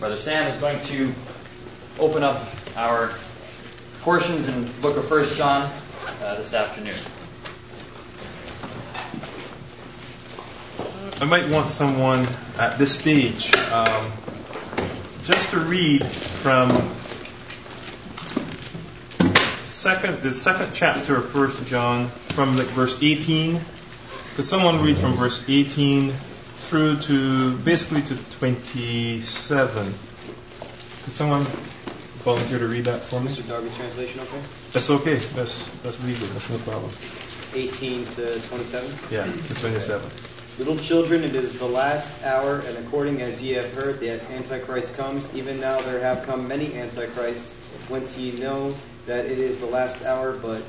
Brother Sam is going to open up our portions in the book of 1 John this afternoon. I might want someone at this stage just to read from the second chapter of 1 John, from verse 18. Could someone read from verse 18 through to basically to 27? Could someone volunteer to read that for me? Mr. Darby's translation, okay? That's okay. That's legal. That's no problem. 18 to 27? Yeah, to 27. Little children, it is the last hour, and according as ye have heard that Antichrist comes, even now there have come many Antichrists, whence ye know that it is the last hour, but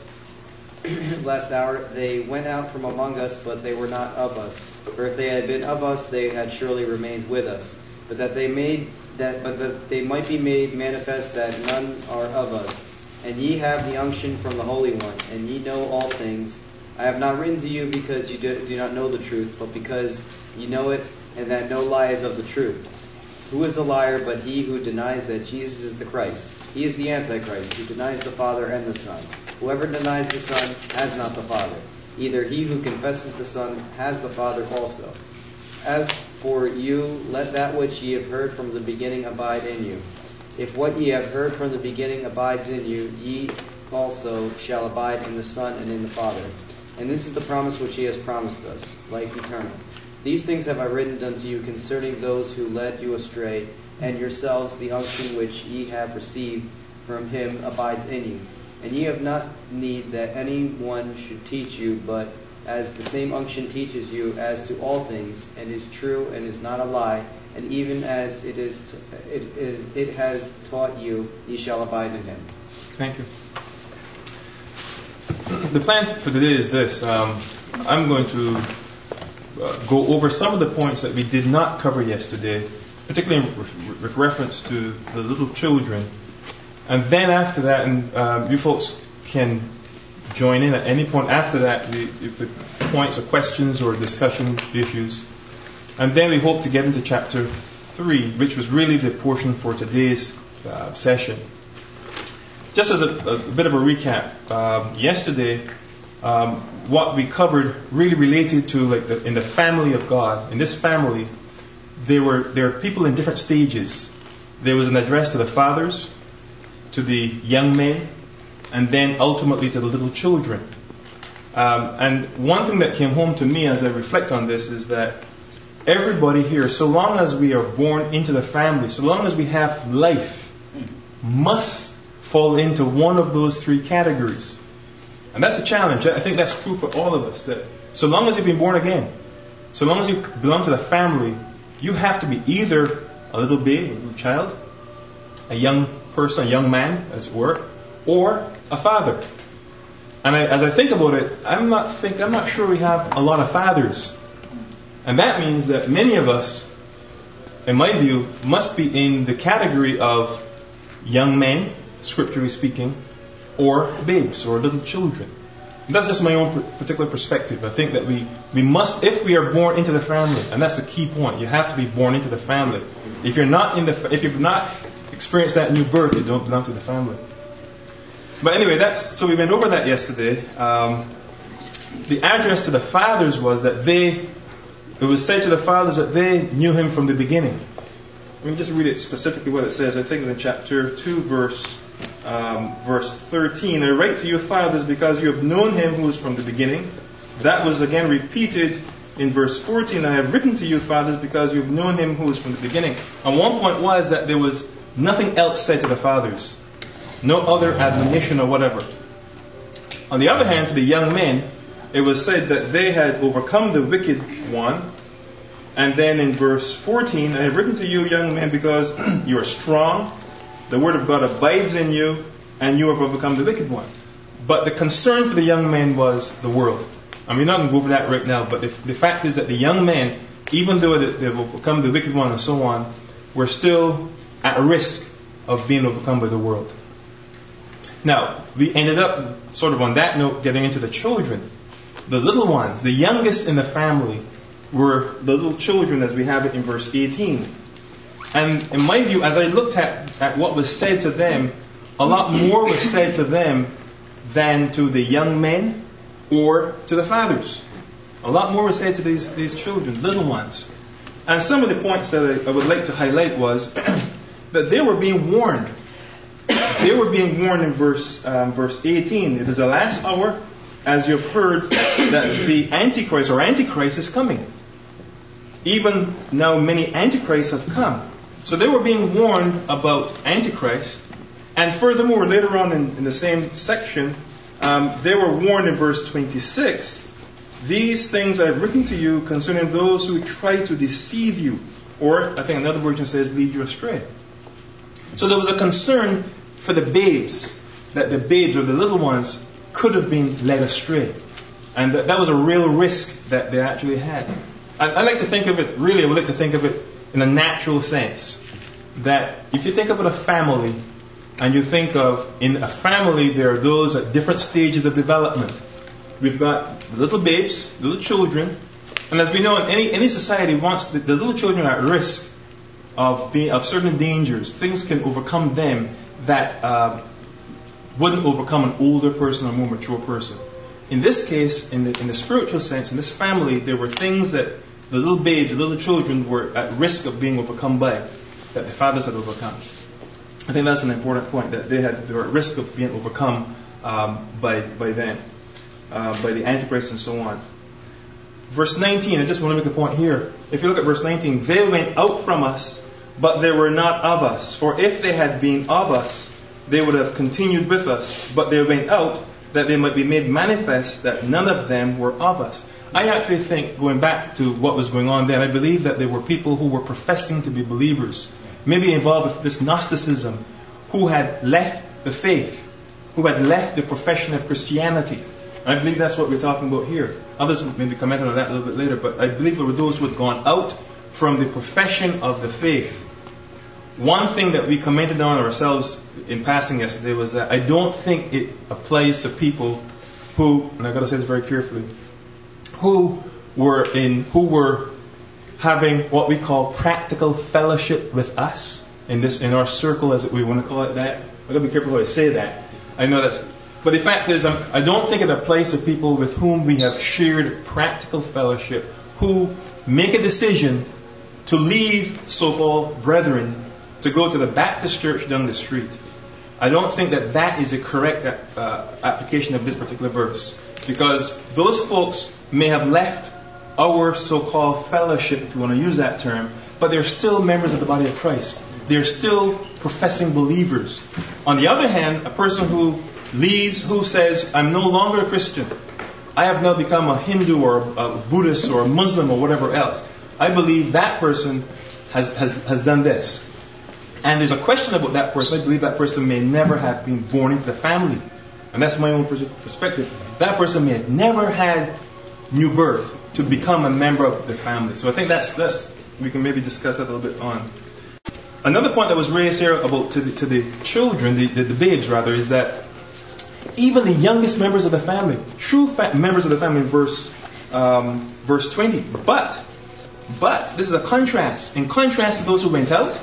they went out from among us, but they were not of us. For if they had been of us, they had surely remained with us. But that they might be made manifest that none are of us. And ye have the unction from the Holy One, and ye know all things. I have not written to you because you do not know the truth, but because ye know it, and that no lie is of the truth. Who is a liar but he who denies that Jesus is the Christ? He is the Antichrist, who denies the Father and the Son. Whoever denies the Son has not the Father. Either he who confesses the Son has the Father also. As for you, let that which ye have heard from the beginning abide in you. If what ye have heard from the beginning abides in you, ye also shall abide in the Son and in the Father. And this is the promise which he has promised us, life eternal. These things have I written unto you concerning those who led you astray, and yourselves the unction which ye have received from him abides in you. And ye have not need that any one should teach you, but as the same unction teaches you as to all things, and is true and is not a lie, and even as it has taught you, ye shall abide in him. Thank you. The plan for today is this. I'm going to go over some of the points that we did not cover yesterday, particularly with reference to the little children. And then after that, and you folks can join in at any point after that, if the points or questions or discussion issues. And then we hope to get into chapter 3, which was really the portion for today's session. Just as a bit of a recap, yesterday, what we covered really related to in the family of God. In this family, there are people in different stages. There was an address to the fathers, to the young men, and then ultimately to the little children. And one thing that came home to me as I reflect on this is that everybody here, so long as we are born into the family, so long as we have life, must fall into one of those three categories. And that's a challenge. I think that's true for all of us. That so long as you've been born again, so long as you belong to the family, you have to be either a little babe, a little child, a young person, a young man, as it were, or a father. And as I think about it, I'm not sure we have a lot of fathers. And that means that many of us, in my view, must be in the category of young men, scripturally speaking, or babes, or little children. And that's just my own particular perspective. I think that we must, if we are born into the family, and that's a key point, you have to be born into the family. If you've not experienced that new birth, you don't belong to the family. But anyway, so we went over that yesterday. The address to the fathers was that it was said to the fathers that they knew him from the beginning. Let me just read it specifically what it says. I think it's in chapter 2, verse 13. I write to you, fathers, because you have known him who is from the beginning. That was again repeated in verse 14. I have written to you, fathers, because you have known him who is from the beginning. And one point was that there was nothing else said to the fathers. No other admonition or whatever. On the other hand, to the young men, it was said that they had overcome the wicked one. And then in verse 14, I have written to you, young men, because you are strong, the word of God abides in you, and you have overcome the wicked one. But the concern for the young men was the world. And we're not going to go over that right now, but the fact is that the young men, even though they've overcome the wicked one and so on, were still at risk of being overcome by the world. Now, we ended up, sort of on that note, getting into the children. The little ones, the youngest in the family, were the little children as we have it in verse 18. And in my view, as I looked at what was said to them, a lot more was said to them than to the young men or to the fathers. A lot more was said to these children, little ones. And some of the points that I would like to highlight was that they were being warned. They were being warned in verse 18. It is the last hour, as you have heard, that the Antichrist is coming. Even now many Antichrists have come. So they were being warned about Antichrist. And furthermore, later on in the same section, they were warned in verse 26. These things I have written to you concerning those who try to deceive you. Or, I think another version says, lead you astray. So there was a concern for the babes, that the babes or the little ones could have been led astray. And that was a real risk that they actually had. I like to think of it, really, I would like to think of it in a natural sense. That if you think about a family, and you think of, in a family, there are those at different stages of development. We've got the little babes, little children, and as we know, in any society, once the little children are at risk of certain dangers, things can overcome them that wouldn't overcome an older person or more mature person. In this case, in the spiritual sense, in this family, there were things that the little babes, the little children were at risk of being overcome by, that the fathers had overcome. I think that's an important point, that they were at risk of being overcome by them, by the Antichrist and so on. Verse 19, I just want to make a point here. If you look at verse 19, they went out from us, but they were not of us. For if they had been of us, they would have continued with us. But they went out, that they might be made manifest that none of them were of us. I actually think, going back to what was going on then, I believe that there were people who were professing to be believers, maybe involved with this Gnosticism, who had left the faith, who had left the profession of Christianity. I believe that's what we're talking about here. Others maybe commented on that a little bit later, but I believe there were those who had gone out from the profession of the faith. One thing that we commented on ourselves in passing yesterday was that I don't think it applies to people who, and I've got to say this very carefully, who were having what we call practical fellowship with us in our circle, as we want to call it that. I've got to be careful how I say that. I know that's, but the fact is, I don't think it applies to people with whom we have shared practical fellowship, who make a decision to leave so-called brethren to go to the Baptist church down the street. I don't think that is a correct application of this particular verse, because those folks may have left our so-called fellowship, if you want to use that term, but they're still members of the body of Christ. They're still professing believers. On the other hand, a person who leaves, who says, I'm no longer a Christian, I have now become a Hindu or a Buddhist or a Muslim or whatever else, I believe that person has done this. And there's a question about that person. I believe that person may never have been born into the family. And that's my own perspective. That person may have never had new birth to become a member of the family. So I think that's we can maybe discuss that a little bit on. Another point that was raised here about to the children, the babes rather, is that even the youngest members of the family, true members of the family, verse 20. But this is a contrast. In contrast to those who went out,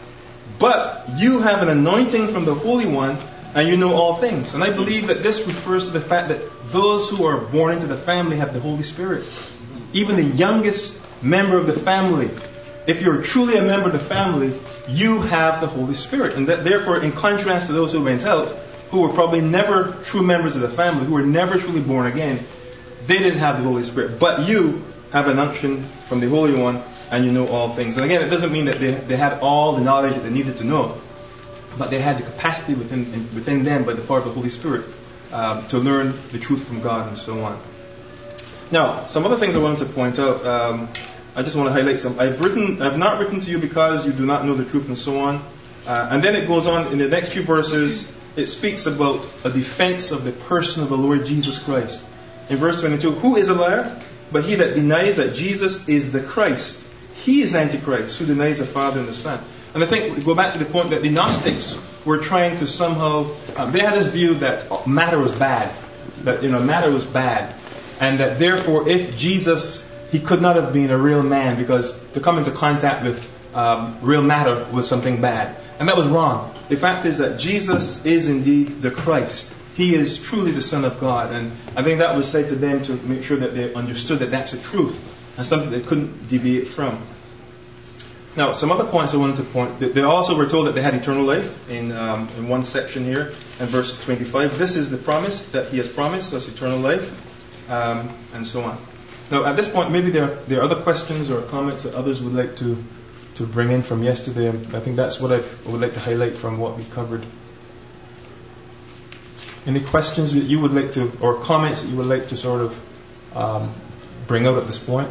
but you have an anointing from the Holy One, and you know all things. And I believe that this refers to the fact that those who are born into the family have the Holy Spirit. Even the youngest member of the family, if you're truly a member of the family, you have the Holy Spirit. And that, therefore, in contrast to those who went out, who were probably never true members of the family, who were never truly born again, they didn't have the Holy Spirit. But you have an unction from the Holy One, and you know all things. And again, it doesn't mean that they had all the knowledge that they needed to know, but they had the capacity within them by the power of the Holy Spirit to learn the truth from God and so on. Now, some other things I wanted to point out. I just want to highlight some. I've not written to you because you do not know the truth and so on. And then it goes on in the next few verses. It speaks about a defense of the person of the Lord Jesus Christ. In verse 22, who is a liar? But he that denies that Jesus is the Christ. He is Antichrist, who denies the Father and the Son. And I think we go back to the point that the Gnostics were trying to somehow, they had this view that matter was bad. That, matter was bad. And that therefore, if Jesus, he could not have been a real man, because to come into contact with real matter with something bad. And that was wrong. The fact is that Jesus is indeed the Christ. He is truly the Son of God. And I think that was said to them to make sure that they understood that that's a truth and something they couldn't deviate from. Now, some other points I wanted to point. They also were told that they had eternal life in one section here in verse 25. This is the promise that He has promised us, eternal life, and so on. Now, at this point, maybe there are other questions or comments that others would like to bring in from yesterday. I think that's what I would like to highlight from what we covered. Any questions that you would like to, or comments that you would like to sort of bring out at this point?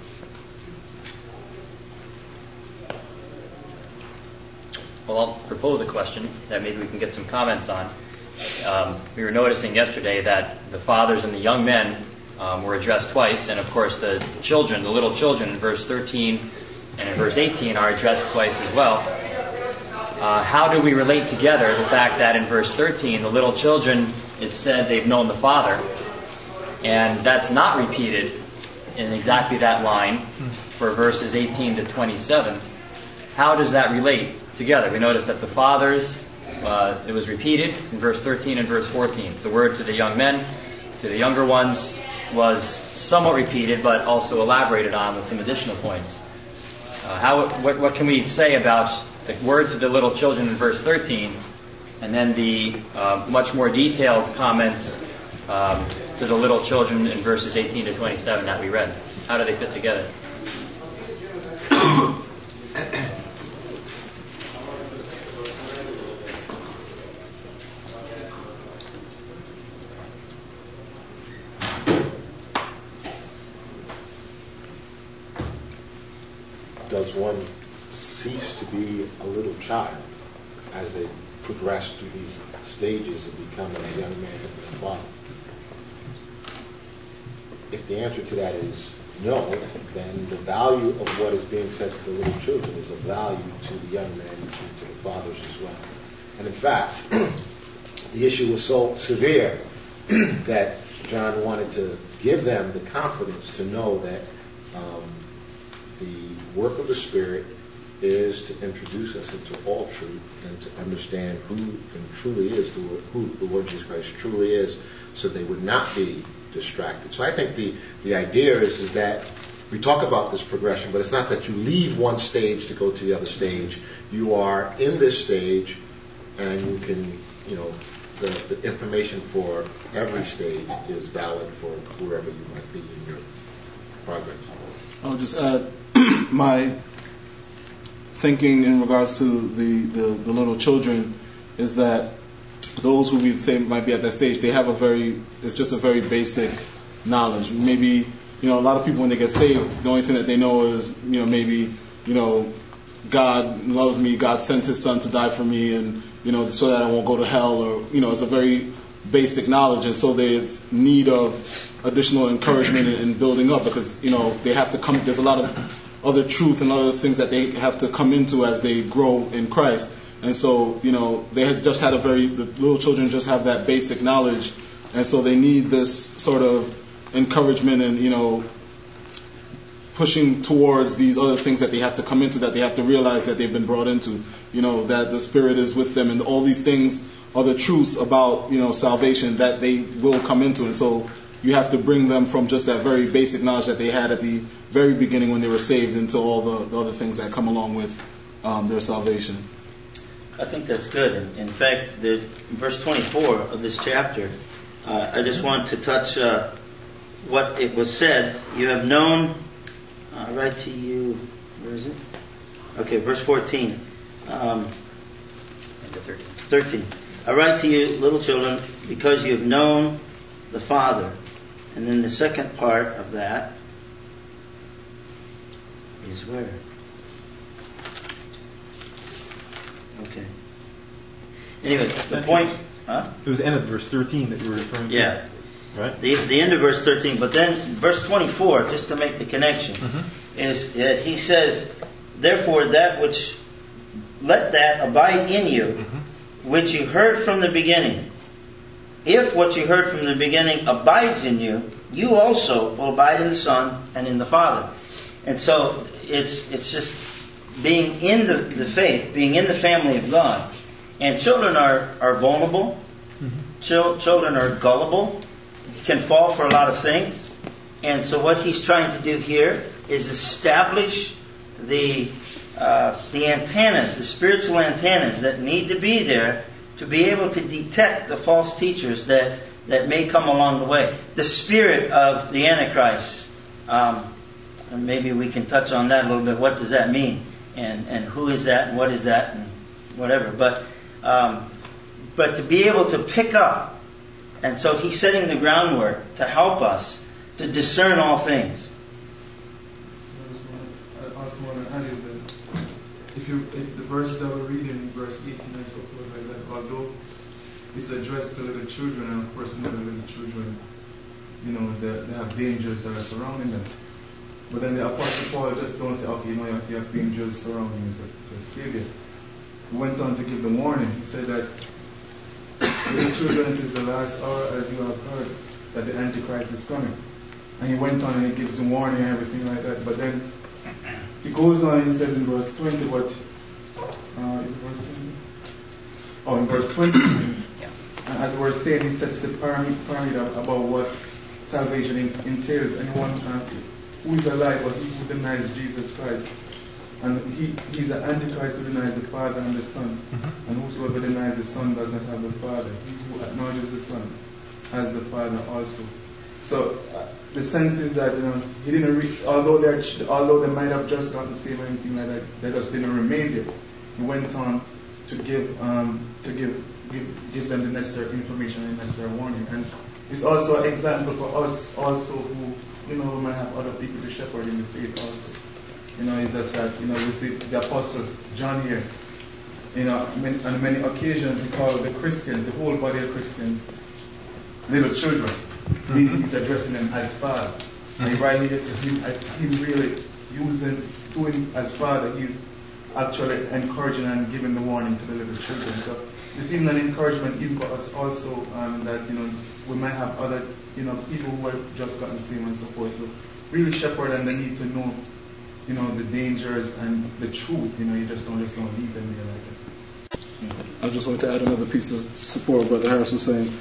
Well, I'll propose a question that maybe we can get some comments on. We were noticing yesterday that the fathers and the young men were addressed twice, and of course the children, the little children in verse 13 and in verse 18 are addressed twice as well. How do we relate together the fact that in verse 13 the little children, it said they've known the Father, and that's not repeated in exactly that line for verses 18 to 27. How does that relate together? We notice that the fathers, it was repeated in verse 13 and verse 14. The word to the young men, to the younger ones, was somewhat repeated, but also elaborated on with some additional points. What can we say about the word to the little children in verse 13, and then the much more detailed comments to the little children in verses 18 to 27 that we read? How do they fit together? Does one cease to be a little child as they progress through these stages of becoming a young man and a father? If the answer to that is no, then the value of what is being said to the little children is a value to the young men and to the fathers as well. And in fact, the issue was so severe that John wanted to give them the confidence to know that the work of the Spirit is to introduce us into all truth and to understand who the Lord Jesus Christ truly is, so they would not be distracted. So I think the idea is that we talk about this progression, but it's not that you leave one stage to go to the other stage. You are in this stage, and you can, the information for every stage is valid for whoever you might be in your progress. I'll just add my thinking in regards to the little children is that those who we say might be at that stage, they have it's just a very basic knowledge. Maybe, a lot of people when they get saved, the only thing that they know is, maybe, God loves me, God sent His Son to die for me, and, so that I won't go to hell, or, it's a very basic knowledge, and so there's need of additional encouragement and building up, because, they have to come, there's a lot of other truth and other things that they have to come into as they grow in Christ. And so, they had just had the little children just have that basic knowledge, and so they need this sort of encouragement and, pushing towards these other things that they have to come into, that they have to realize that they've been brought into, that the Spirit is with them, and all these things are the truths about, salvation that they will come into. And so you have to bring them from just that very basic knowledge that they had at the very beginning when they were saved into all the other things that come along with their salvation. I think that's good. In fact, verse 24 of this chapter, I just want to touch what it was said. You have known, I write to you, where is it? Okay, verse 14. 13. I write to you, little children, because you have known the Father. And then the second part of that is where? Okay. Anyway, the point... Huh? It was the end of verse 13 that you were referring to. Yeah. Right? The end of verse 13. But then verse 24, just to make the connection, is that he says, therefore let that abide in you, which you heard from the beginning. If what you heard from the beginning abides in you, you also will abide in the Son and in the Father. And so it's just being in the faith, being in the family of God. And children are vulnerable. Children are gullible, can fall for a lot of things. And so what he's trying to do here is establish the antennas, the spiritual antennas that need to be there to be able to detect the false teachers that may come along the way. The spirit of the Antichrist. And maybe we can touch on that a little bit. What does that mean? And who is that? And what is that? And whatever. But to be able to pick up. And so he's setting the groundwork to help us to discern all things. I also want to add is that if the verse that we're reading, verse 18 and so forth like that, although it's addressed to little children, and of course we know the little children, they have dangers that are surrounding them. But then the Apostle Paul just don't say, okay, you have dangers surrounding you, so just give it. He went on to give the warning. He said that, little children, it is the last hour, as you have heard, that the Antichrist is coming. And he went on and he gives a warning and everything like that. But then he goes on and he says in verse 20, is it verse 20? Oh, in verse 20. And as we're saying, he sets the pyramid about what salvation entails. Anyone who is alive, but he who denies Jesus Christ. And he's an Antichrist who denies the Father and the Son. And whosoever denies the Son does not have the Father. He who acknowledges the Son has the Father also. So the sense is that he didn't reach, although they might have just gotten saved or anything like that, they just didn't remain there. He went on to give them the necessary information and necessary warning. And it's also an example for us also who we might have other people to shepherd in the faith also. It's just that, we see the Apostle John here, on many occasions he called the Christians, the whole body of Christians, little children. Meaning he's addressing them as Father. And right here, so him really doing as Father, he's actually encouraging and giving the warning to the little children. So this is an encouragement even for us also, that, we might have other, people who have just gotten saved and so forth, to really shepherd, and they need to know, the dangers and the truth. You just don't leave them there like that. I just wanted to add another piece to support what Brother Harris was saying.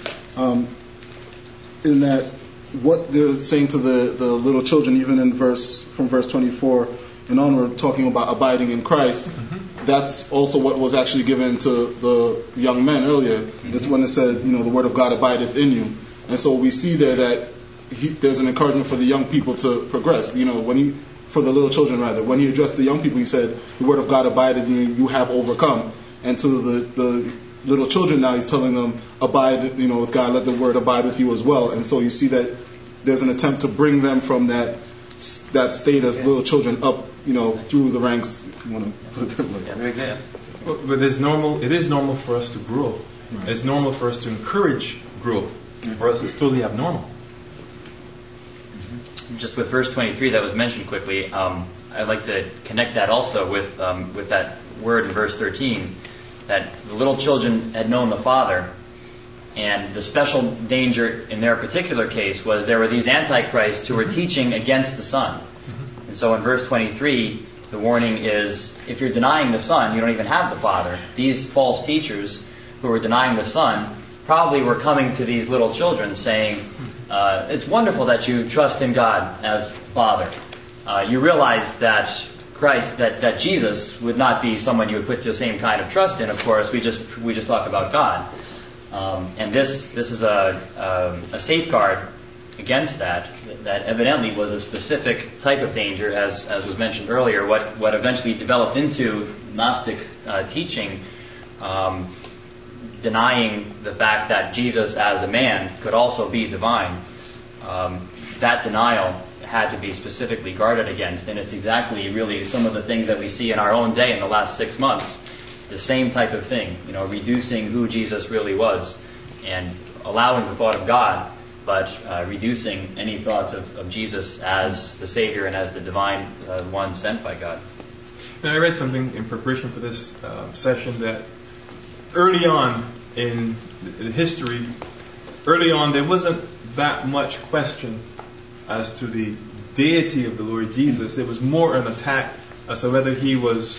In that, what they're saying to the little children, even from verse 24 and onward, talking about abiding in Christ, that's also what was actually given to the young men earlier. That's when it said, the word of God abideth in you. And so we see there that there's an encouragement for the young people to progress. For the little children rather, when he addressed the young people, he said, the word of God abideth in you, you have overcome. And to the little children now, he's telling them, abide, with God, let the word abide with you as well. And so you see that there's an attempt to bring them from that state of little children up, through the ranks, if you want to put it that way. But it is normal for us to grow. Right. It's normal for us to encourage growth. For us, it's totally abnormal. Just with verse 23 that was mentioned quickly, I'd like to connect that also with that word in verse 13, that the little children had known the Father, and the special danger in their particular case was there were these antichrists who were teaching against the Son. And so in verse 23, the warning is, if you're denying the Son, you don't even have the Father. These false teachers who were denying the Son probably were coming to these little children saying, it's wonderful that you trust in God as Father. You realize that Christ, that Jesus would not be someone you would put the same kind of trust in. Of course, we just talk about God, and this is a safeguard against that evidently was a specific type of danger, as was mentioned earlier. What eventually developed into Gnostic teaching, denying the fact that Jesus as a man could also be divine. That denial had to be specifically guarded against, and it's exactly really some of the things that we see in our own day in the last 6 months. The same type of thing, reducing who Jesus really was, and allowing the thought of God, but reducing any thoughts of Jesus as the Savior and as the divine one sent by God. Now, I read something in preparation for this session that early on in history, there wasn't that much question as to the deity of the Lord Jesus. There was more an attack as to whether he was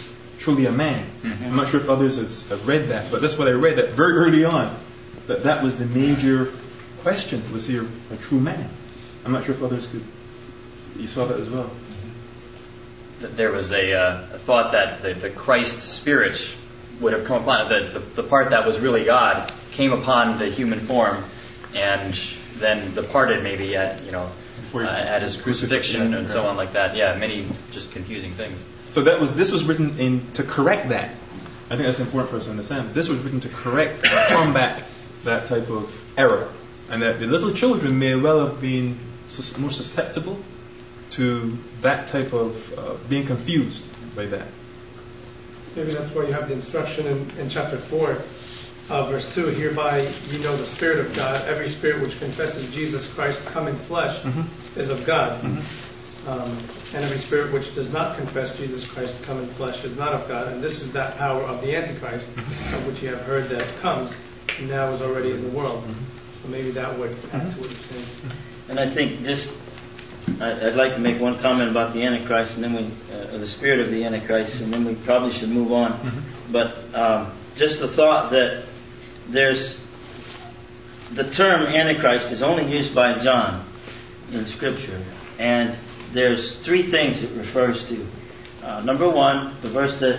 truly a man. I'm not sure if others have read that, but that's what I read that very early on. That was the major question: was he a true man? I'm not sure if others you saw that as well. There was a thought that the Christ spirit would have come upon the part that was really God came upon the human form, and then departed maybe at his crucifixion and so on like that. Yeah, many just confusing things. So this was written to correct that. I think that's important for us to understand. This was written to correct and combat that type of error, and that the little children may well have been more susceptible to that type of being confused by that. Maybe that's why you have the instruction in chapter 4, verse 2, hereby you know the Spirit of God. Every spirit which confesses Jesus Christ come in flesh is of God. And every spirit which does not confess Jesus Christ come in flesh is not of God. And this is that power of the Antichrist, of which you have heard that comes, and now is already in the world. So maybe that would add to what you're saying. And I think I'd like to make one comment about the Antichrist, and then the spirit of the Antichrist, and then we probably should move on. But just the thought that there's the term Antichrist is only used by John in Scripture, and there's three things it refers to. Number one, the verse that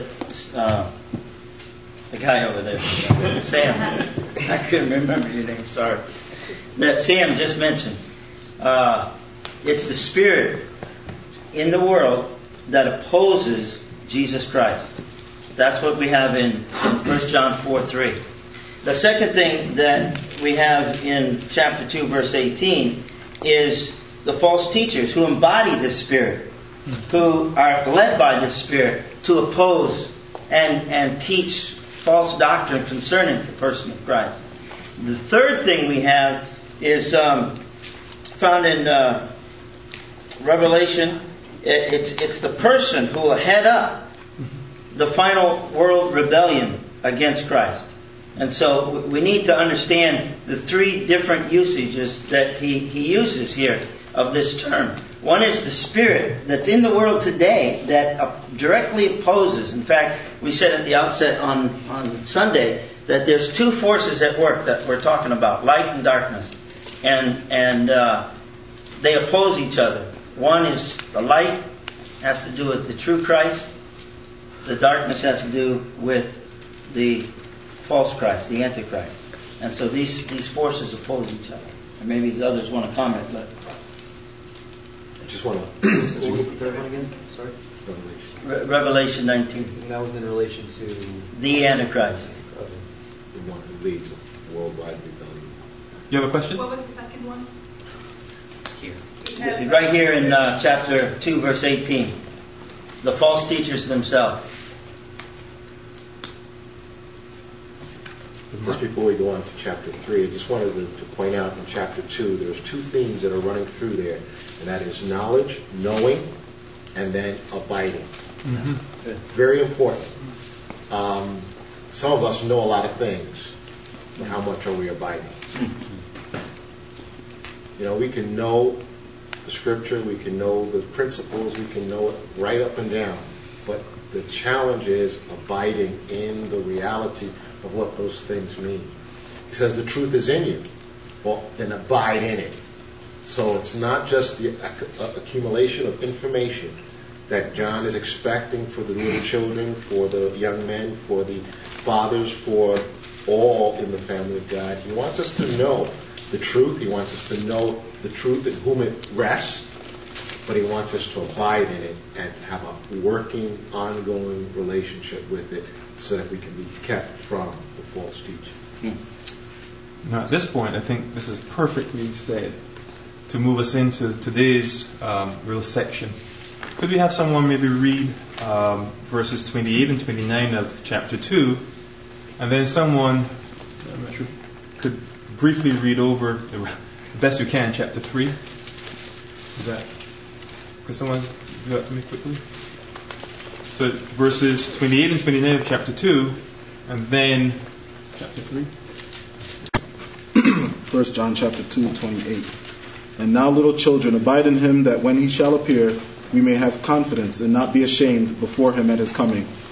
the guy over there, Sam, I couldn't remember your name, sorry, that Sam just mentioned. It's the spirit in the world that opposes Jesus Christ. That's what we have in 1 John 4:3. The second thing that we have in chapter 2, verse 18, is the false teachers who embody this spirit, who are led by this spirit to oppose and teach false doctrine concerning the person of Christ. The third thing we have is found in Revelation. It's the person who will head up the final world rebellion against Christ. And so we need to understand the three different usages that he uses here of this term. One is the spirit that's in the world today that directly opposes. In fact, we said at the outset on Sunday that there's two forces at work that we're talking about, light and darkness. And they oppose each other. One is the light, has to do with the true Christ. The darkness has to do with the false Christ, the Antichrist. And so these forces oppose each other. And maybe the others want to comment, but I just want to. What was the third one again? Sorry? Revelation 19. And that was in relation to The Antichrist. The one who leads a worldwide rebellion. You have a question? What was the second one? Here. Right here in chapter 2, verse 18. The false teachers themselves. Just before we go on to chapter 3, I just wanted to point out in chapter 2, there's two themes that are running through there, and that is knowledge, knowing, and then abiding. Very important. Some of us know a lot of things, but how much are we abiding? We can know the scripture, we can know the principles, we can know it right up and down, but the challenge is abiding in the reality of what those things mean. He says the truth is in you. Well, then abide in it. So it's not just the accumulation of information that John is expecting for the little children, for the young men, for the fathers, for all in the family of God. He wants us to know the truth. He wants us to know the truth in whom it rests. But he wants us to abide in it and to have a working, ongoing relationship with it so that we can be kept from the false teaching. Now, at this point, I think this is perfectly said to move us into today's real section. Could we have someone maybe read verses 28 and 29 of chapter 2, and then someone, I'm not sure, could briefly read over the best you can chapter 3? Could someone do that for me quickly? So verses 28 and 29 of chapter 2, and then chapter 3. 1 John chapter 2, 28. And now, little children, abide in him, that when he shall appear, we may have confidence and not be ashamed before him at his coming.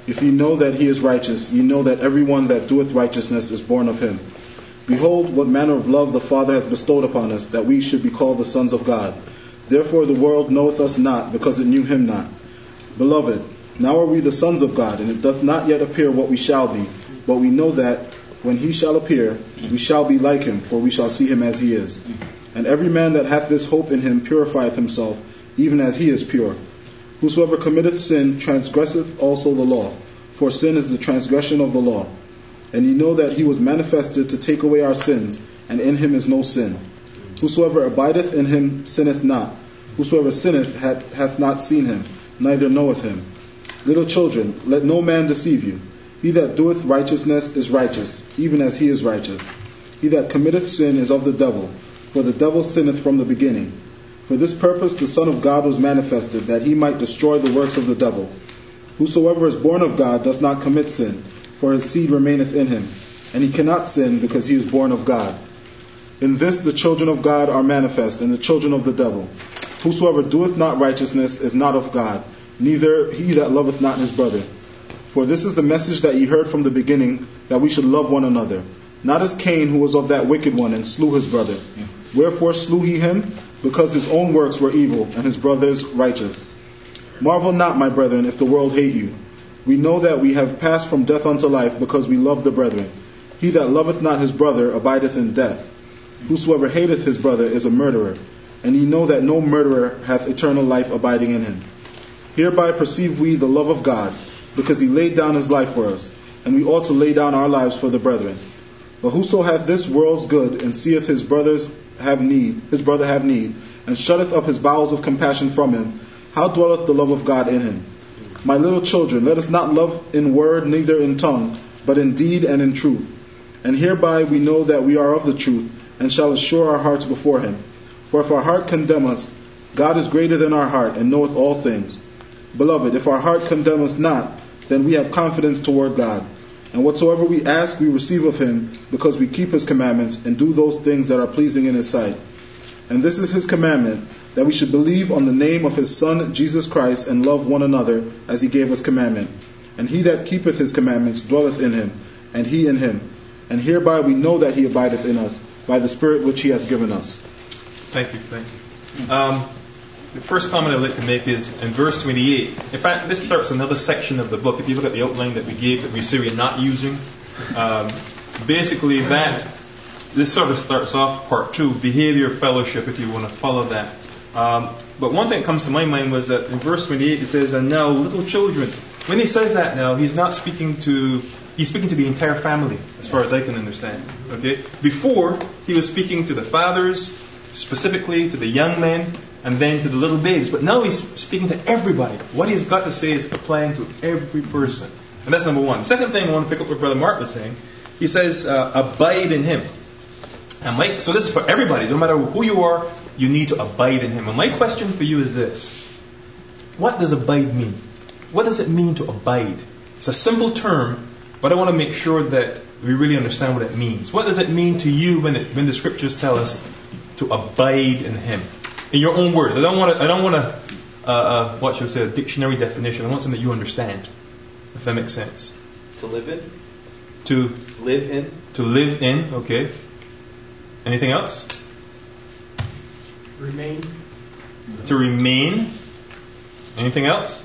If ye know that he is righteous, ye know that every one that doeth righteousness is born of him. Behold, what manner of love the Father hath bestowed upon us, that we should be called the sons of God. Therefore the world knoweth us not, because it knew him not. Beloved, now are we the sons of God, and it doth not yet appear what we shall be. But we know that when he shall appear, we shall be like him, for we shall see him as he is. And every man that hath this hope in him purifieth himself, even as he is pure. Whosoever committeth sin transgresseth also the law, for sin is the transgression of the law. And ye know that he was manifested to take away our sins, and in him is no sin. Whosoever abideth in him sinneth not. Whosoever sinneth hath not seen him, neither knoweth him. Little children, let no man deceive you. He that doeth righteousness is righteous, even as he is righteous. He that committeth sin is of the devil, for the devil sinneth from the beginning. For this purpose the Son of God was manifested, that he might destroy the works of the devil. Whosoever is born of God doth not commit sin, for his seed remaineth in him, and he cannot sin, because he is born of God. In this the children of God are manifest, and the children of the devil. Whosoever doeth not righteousness is not of God, neither he that loveth not his brother. For this is the message that ye heard from the beginning, that we should love one another. Not as Cain, who was of that wicked one, and slew his brother. Wherefore slew he him? Because his own works were evil, and his brother's righteous. Marvel not, my brethren, if the world hate you. We know that we have passed from death unto life, because we love the brethren. He that loveth not his brother abideth in death. Whosoever hateth his brother is a murderer, and ye know that no murderer hath eternal life abiding in him. Hereby perceive we the love of God, because he laid down his life for us, and we ought to lay down our lives for the brethren. But whoso hath this world's good, and seeth his brother have need, and shutteth up his bowels of compassion from him, how dwelleth the love of God in him? My little children, let us not love in word, neither in tongue, but in deed and in truth. And hereby we know that we are of the truth, and shall assure our hearts before him. For if our heart condemn us, God is greater than our heart, and knoweth all things. Beloved, if our heart condemn us not, then we have confidence toward God. And whatsoever we ask, we receive of him, because we keep his commandments, and do those things that are pleasing in his sight. And this is his commandment, that we should believe on the name of his Son, Jesus Christ, and love one another, as he gave us commandment. And he that keepeth his commandments dwelleth in him, and he in him. And hereby we know that he abideth in us, by the Spirit which he hath given us. Thank you. The first comment I'd like to make is in verse 28. In fact, this starts another section of the book. If you look at the outline that we gave, that we say we're not using, basically this sort of starts off part 2, behavior fellowship, if you want to follow that. But one thing that comes to my mind was that in verse 28 it says, and now little children. When he says that now, he's speaking to the entire family, as far as I can understand. Okay? Before, he was speaking to the fathers, specifically to the young men, and then to the little babes. But now he's speaking to everybody. What he's got to say is applying to every person. And that's number one. The second thing I want to pick up what Brother Mark was saying, he says, abide in him. And so this is for everybody. No matter who you are, you need to abide in him. And my question for you is this. What does abide mean? What does it mean to abide? It's a simple term, but I want to make sure that we really understand what it means. What does it mean to you when the scriptures tell us to abide in him? In your own words. I don't want what should I say, a dictionary definition. I want something that you understand, if that makes sense. To live in? To live in? To live in, okay. Anything else? Remain. To remain. Anything else?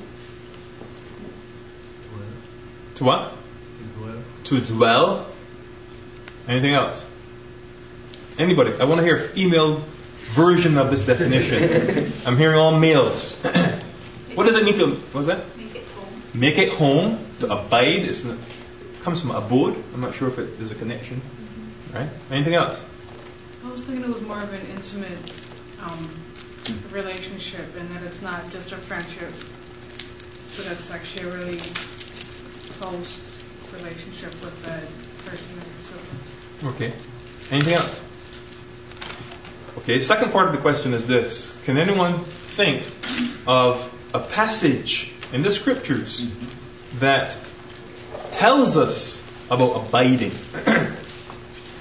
To what? To dwell. Anything else? Anybody? I want to hear a female version of this definition. I'm hearing all males. What does it mean to, what's that? Make it home. Make it home. To abide. It comes from abode. I'm not sure if there's a connection. Right? Anything else? I was thinking it was more of an intimate relationship, and that it's not just a friendship, but it's actually a really close relationship with that person. So. Okay. Anything else? Okay, the second part of the question is this. Can anyone think of a passage in the scriptures that tells us about abiding?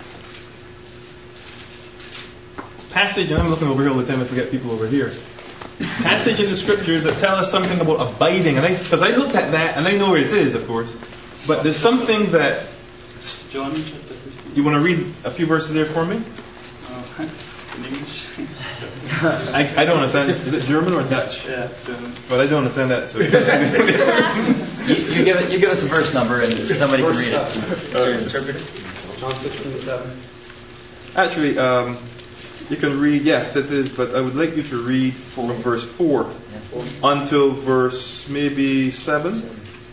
Passage, and I'm looking over here all the time, I forget people over here. passage in the scriptures that tell us something about abiding. And because I looked at that, and I know where it is, of course, but there's something that... John chapter 15. You want to read a few verses there for me? In English? I don't understand. Is it German or Dutch? Yeah, German. Well, I don't understand that. So you give us a verse number and somebody can read it. Interpret it. John 15:7. Actually, you can read, that is, but I would like you to read from verse 4 until verse maybe 7.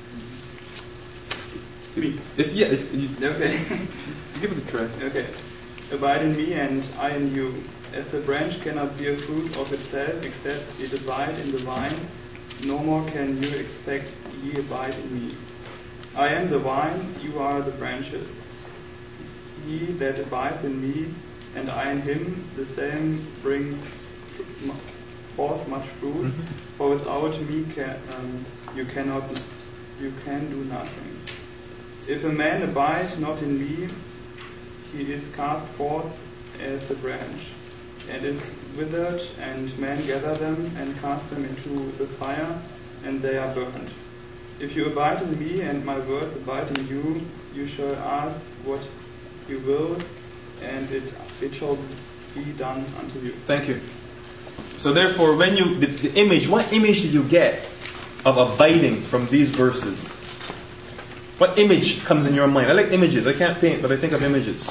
Me. If you Okay. give it a try. Okay. Abide in me and I in you. As a branch cannot bear fruit of itself except it abide in the vine, no more can you expect ye abide in me. I am the vine, you are the branches. He that abideth in me, and I in him, the same brings forth much fruit. For without me you can do nothing. If a man abide not in me, he is cast forth as a branch, and is withered, and men gather them and cast them into the fire, and they are burned. If you abide in me, and my word abide in you, you shall ask what you will, and it shall be done unto you. Thank you. So therefore, when the image, what image did you get of abiding from these verses? What image comes in your mind? I like images. I can't paint, but I think of images.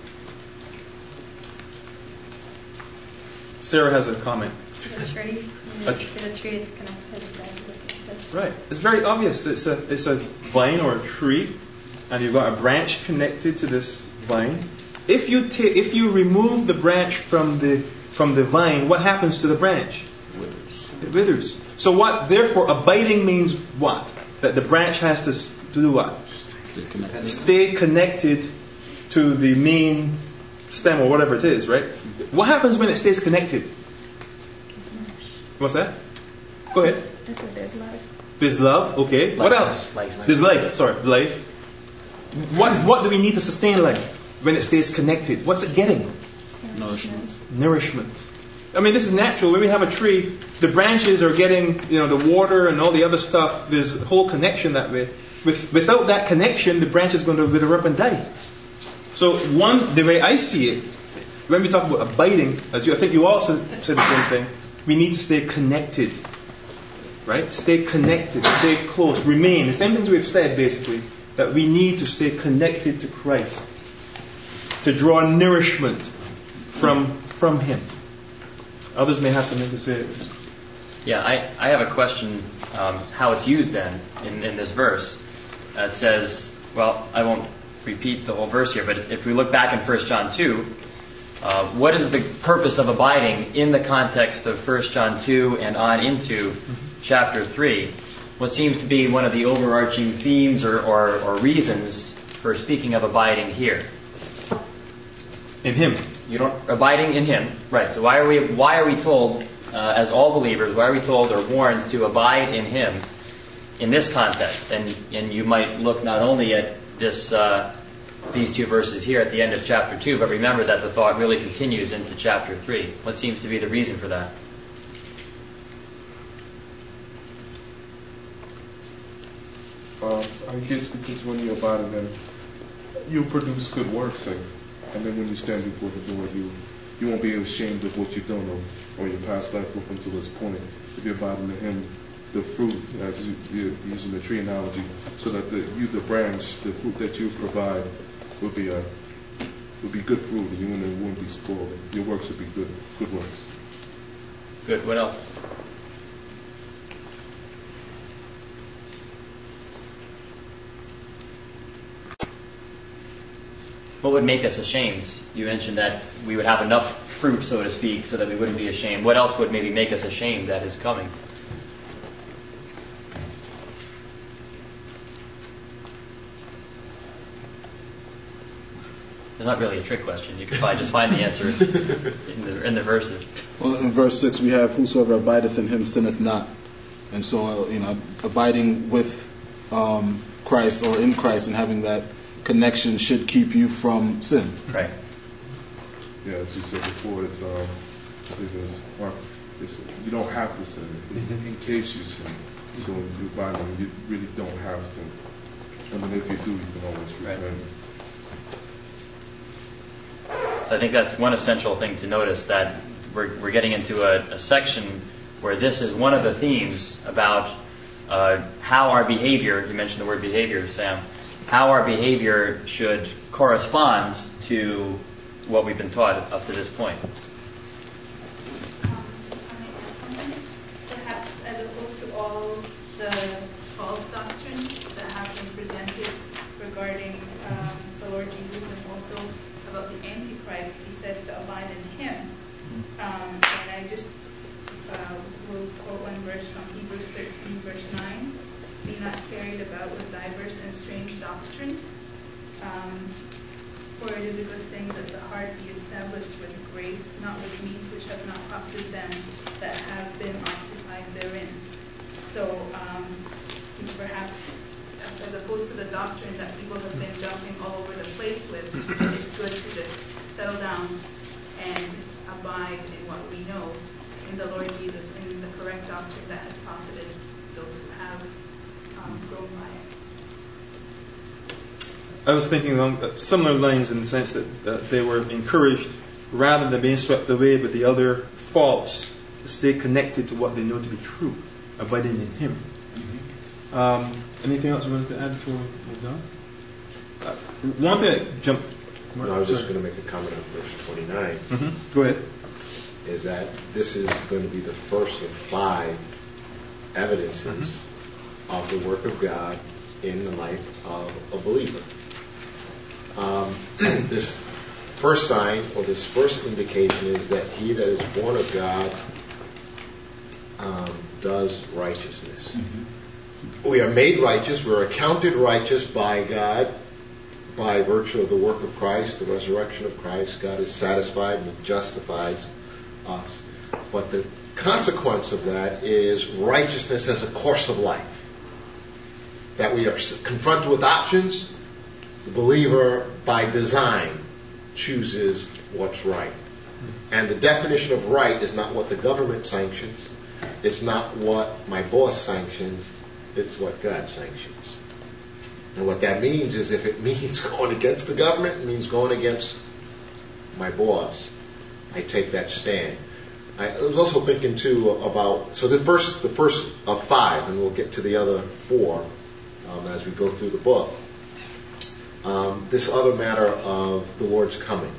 Sarah has a comment. The tree. The tree is connected. Right. It's very obvious. It's a vine or a tree, and you've got a branch connected to this vine. If you remove the branch from the vine, what happens to the branch? It withers. So what? Therefore, abiding means what? That the branch has to do what? Stay connected to the main stem or whatever it is, right? What happens when it stays connected? What's that? Go ahead. I said there's life. There's love. Okay. What else? Life. There's life. Sorry, life. What do we need to sustain life when it stays connected? What's it getting? Nourishment. I mean, this is natural. When we have a tree, the branches are getting, the water and all the other stuff. There's a whole connection that way. Without that connection, the branch is going to wither up and die. So the way I see it, when we talk about abiding, I think you also said the same thing, we need to stay connected. Right? Stay connected, stay close, remain. The same things we've said, basically, that we need to stay connected to Christ, to draw nourishment from Him. Others may have something to say. Yeah, I have a question, how it's used then in this verse. It says, well, I won't repeat the whole verse here, but if we look back in 1 John 2, what is the purpose of abiding in the context of 1 John 2 and on into chapter 3? What seems to be one of the overarching themes or reasons for speaking of abiding here? In Him. Abiding in Him, right? So why are we told, as all believers, why are we told or warned to abide in Him in this context? And you might look not only at these two verses here at the end of chapter 2, but remember that the thought really continues into chapter 3. What seems to be the reason for that? I guess because when you abide in Him, you produce good works, and then when you stand before the Lord, you won't be ashamed of what you've done or your past life up until this point. If you abide in Him, the fruit, as you're using the tree analogy, so that the branch, the fruit that you provide, will be good fruit, and you won't be spoiled. Your works will be good works. Good. What else? What would make us ashamed? You mentioned that we would have enough fruit, so to speak, so that we wouldn't be ashamed. What else would maybe make us ashamed that is coming? It's not really a trick question. You could probably just find the answer in the verses. Well, in verse 6 we have, whosoever abideth in Him sinneth not. And so, abiding with Christ or in Christ and having that connection should keep you from sin. Right. Yeah, as you said before, it's I believe it's Mark You don't have to sin in case you sin. So in the Bible, you really don't have to. I mean, if you do, you can always repent. I think that's one essential thing to notice, that we're getting into a section where this is one of the themes about how our behavior, you mentioned the word behavior, Sam, how our behavior should correspond to what we've been taught up to this point. Perhaps as opposed to all the false doctrines that have been presented regarding the Lord Jesus and also about the Antichrist, he says to abide in him. And I just will quote one verse from Hebrews 13, verse 9. Be not carried about with diverse and strange doctrines. For it is a good thing that the heart be established with grace, not with meats which have not profited them that have been occupied therein. So perhaps as opposed to the doctrine that people have been jumping all over the place with, it's good to just settle down and abide in what we know in the Lord Jesus, in the correct doctrine that has profited those who have grown by it. I was thinking along similar lines in the sense that they were encouraged, rather than being swept away with the other faults, to stay connected to what they know to be true, abiding in Him. Anything else you wanted to add before we move on? One thing that jumped... No, I was just going to make a comment on verse 29. Go ahead. Is that this is going to be the first of 5 evidences of the work of God in the life of a believer. This first sign, or this first indication, is that he that is born of God does righteousness. We are made righteous, we're accounted righteous by God by virtue of the work of Christ, the resurrection of Christ. God is satisfied and He justifies us. But the consequence of that is righteousness as a course of life. That we are confronted with options. The believer, by design, chooses what's right. And the definition of right is not what the government sanctions. It's not what my boss sanctions. It's what God sanctions. And what that means is, if it means going against the government, it means going against my boss, I take that stand. I was also thinking too about, so the first of 5, and we'll get to the other 4 as we go through the book. This other matter of the Lord's coming.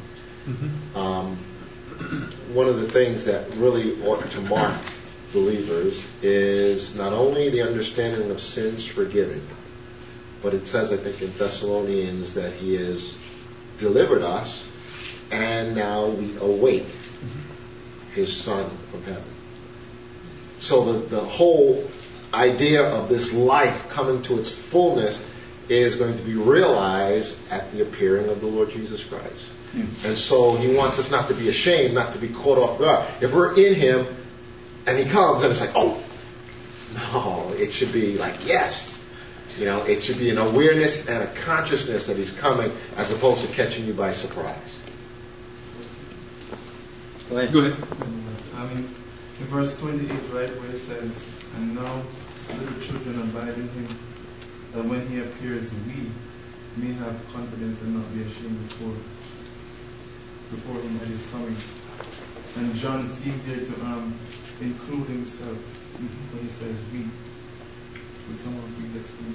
One of the things that really ought to mark believers is not only the understanding of sins forgiven, but it says, I think, in Thessalonians that He has delivered us, and now we await His Son from heaven. So the whole idea of this life coming to its fullness is going to be realized at the appearing of the Lord Jesus Christ. And so He wants us not to be ashamed, not to be caught off guard. If we're in Him and He comes, then it's like, oh, no, it should be like, yes. You know, it should be an awareness and a consciousness that He's coming, as opposed to catching you by surprise. Go ahead. I mean, in verse 28, right, where it says, and now little children abide in Him, that when He appears, we may have confidence and not be ashamed before Him at His coming. And John seemed here to include himself when he says we. Would someone please explain?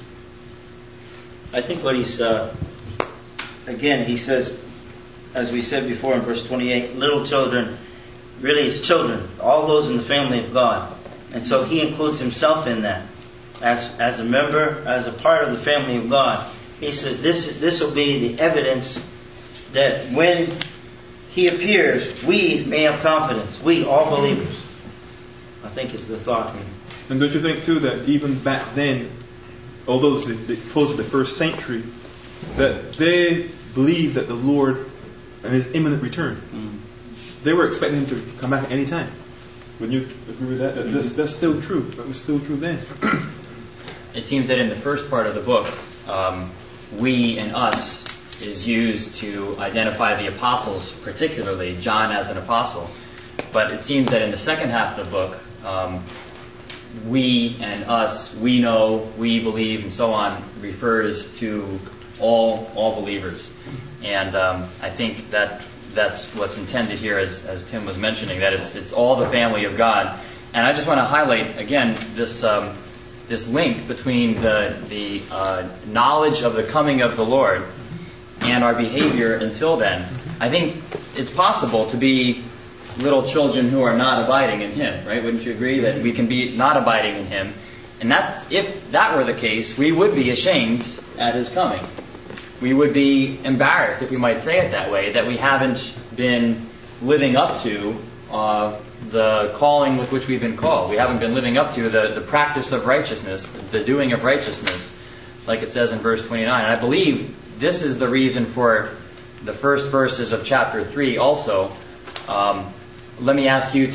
I think what he's, again, he says, as we said before in verse 28, little children, really it's children, all those in the family of God. And so He includes Himself in that. As a member, as a part of the family of God. He says this will be the evidence that when He appears, we may have confidence. We, all believers. I think is the thought here. And don't you think too that even back then, although it's the close of the first century, that they believed that the Lord and His imminent return, they were expecting Him to come back at any time. Would you agree with that? That's still true. That was still true then. It seems that in the first part of the book, we and us is used to identify the apostles, particularly John as an apostle. But it seems that in the second half of the book, we and us, we know, we believe, and so on, refers to all believers. And I think that's what's intended here, as Tim was mentioning, that it's all the family of God. And I just want to highlight again this link between the knowledge of the coming of the Lord and our behavior until then. I think it's possible to be little children who are not abiding in Him, right? Wouldn't you agree that we can be not abiding in Him? And if that were the case, we would be ashamed at His coming. We would be embarrassed, if we might say it that way, that we haven't been living up to the calling with which we've been called. We haven't been living up to the practice of righteousness, the doing of righteousness, like it says in verse 29. And I believe this is the reason for the first verses of chapter 3 also. Let me ask you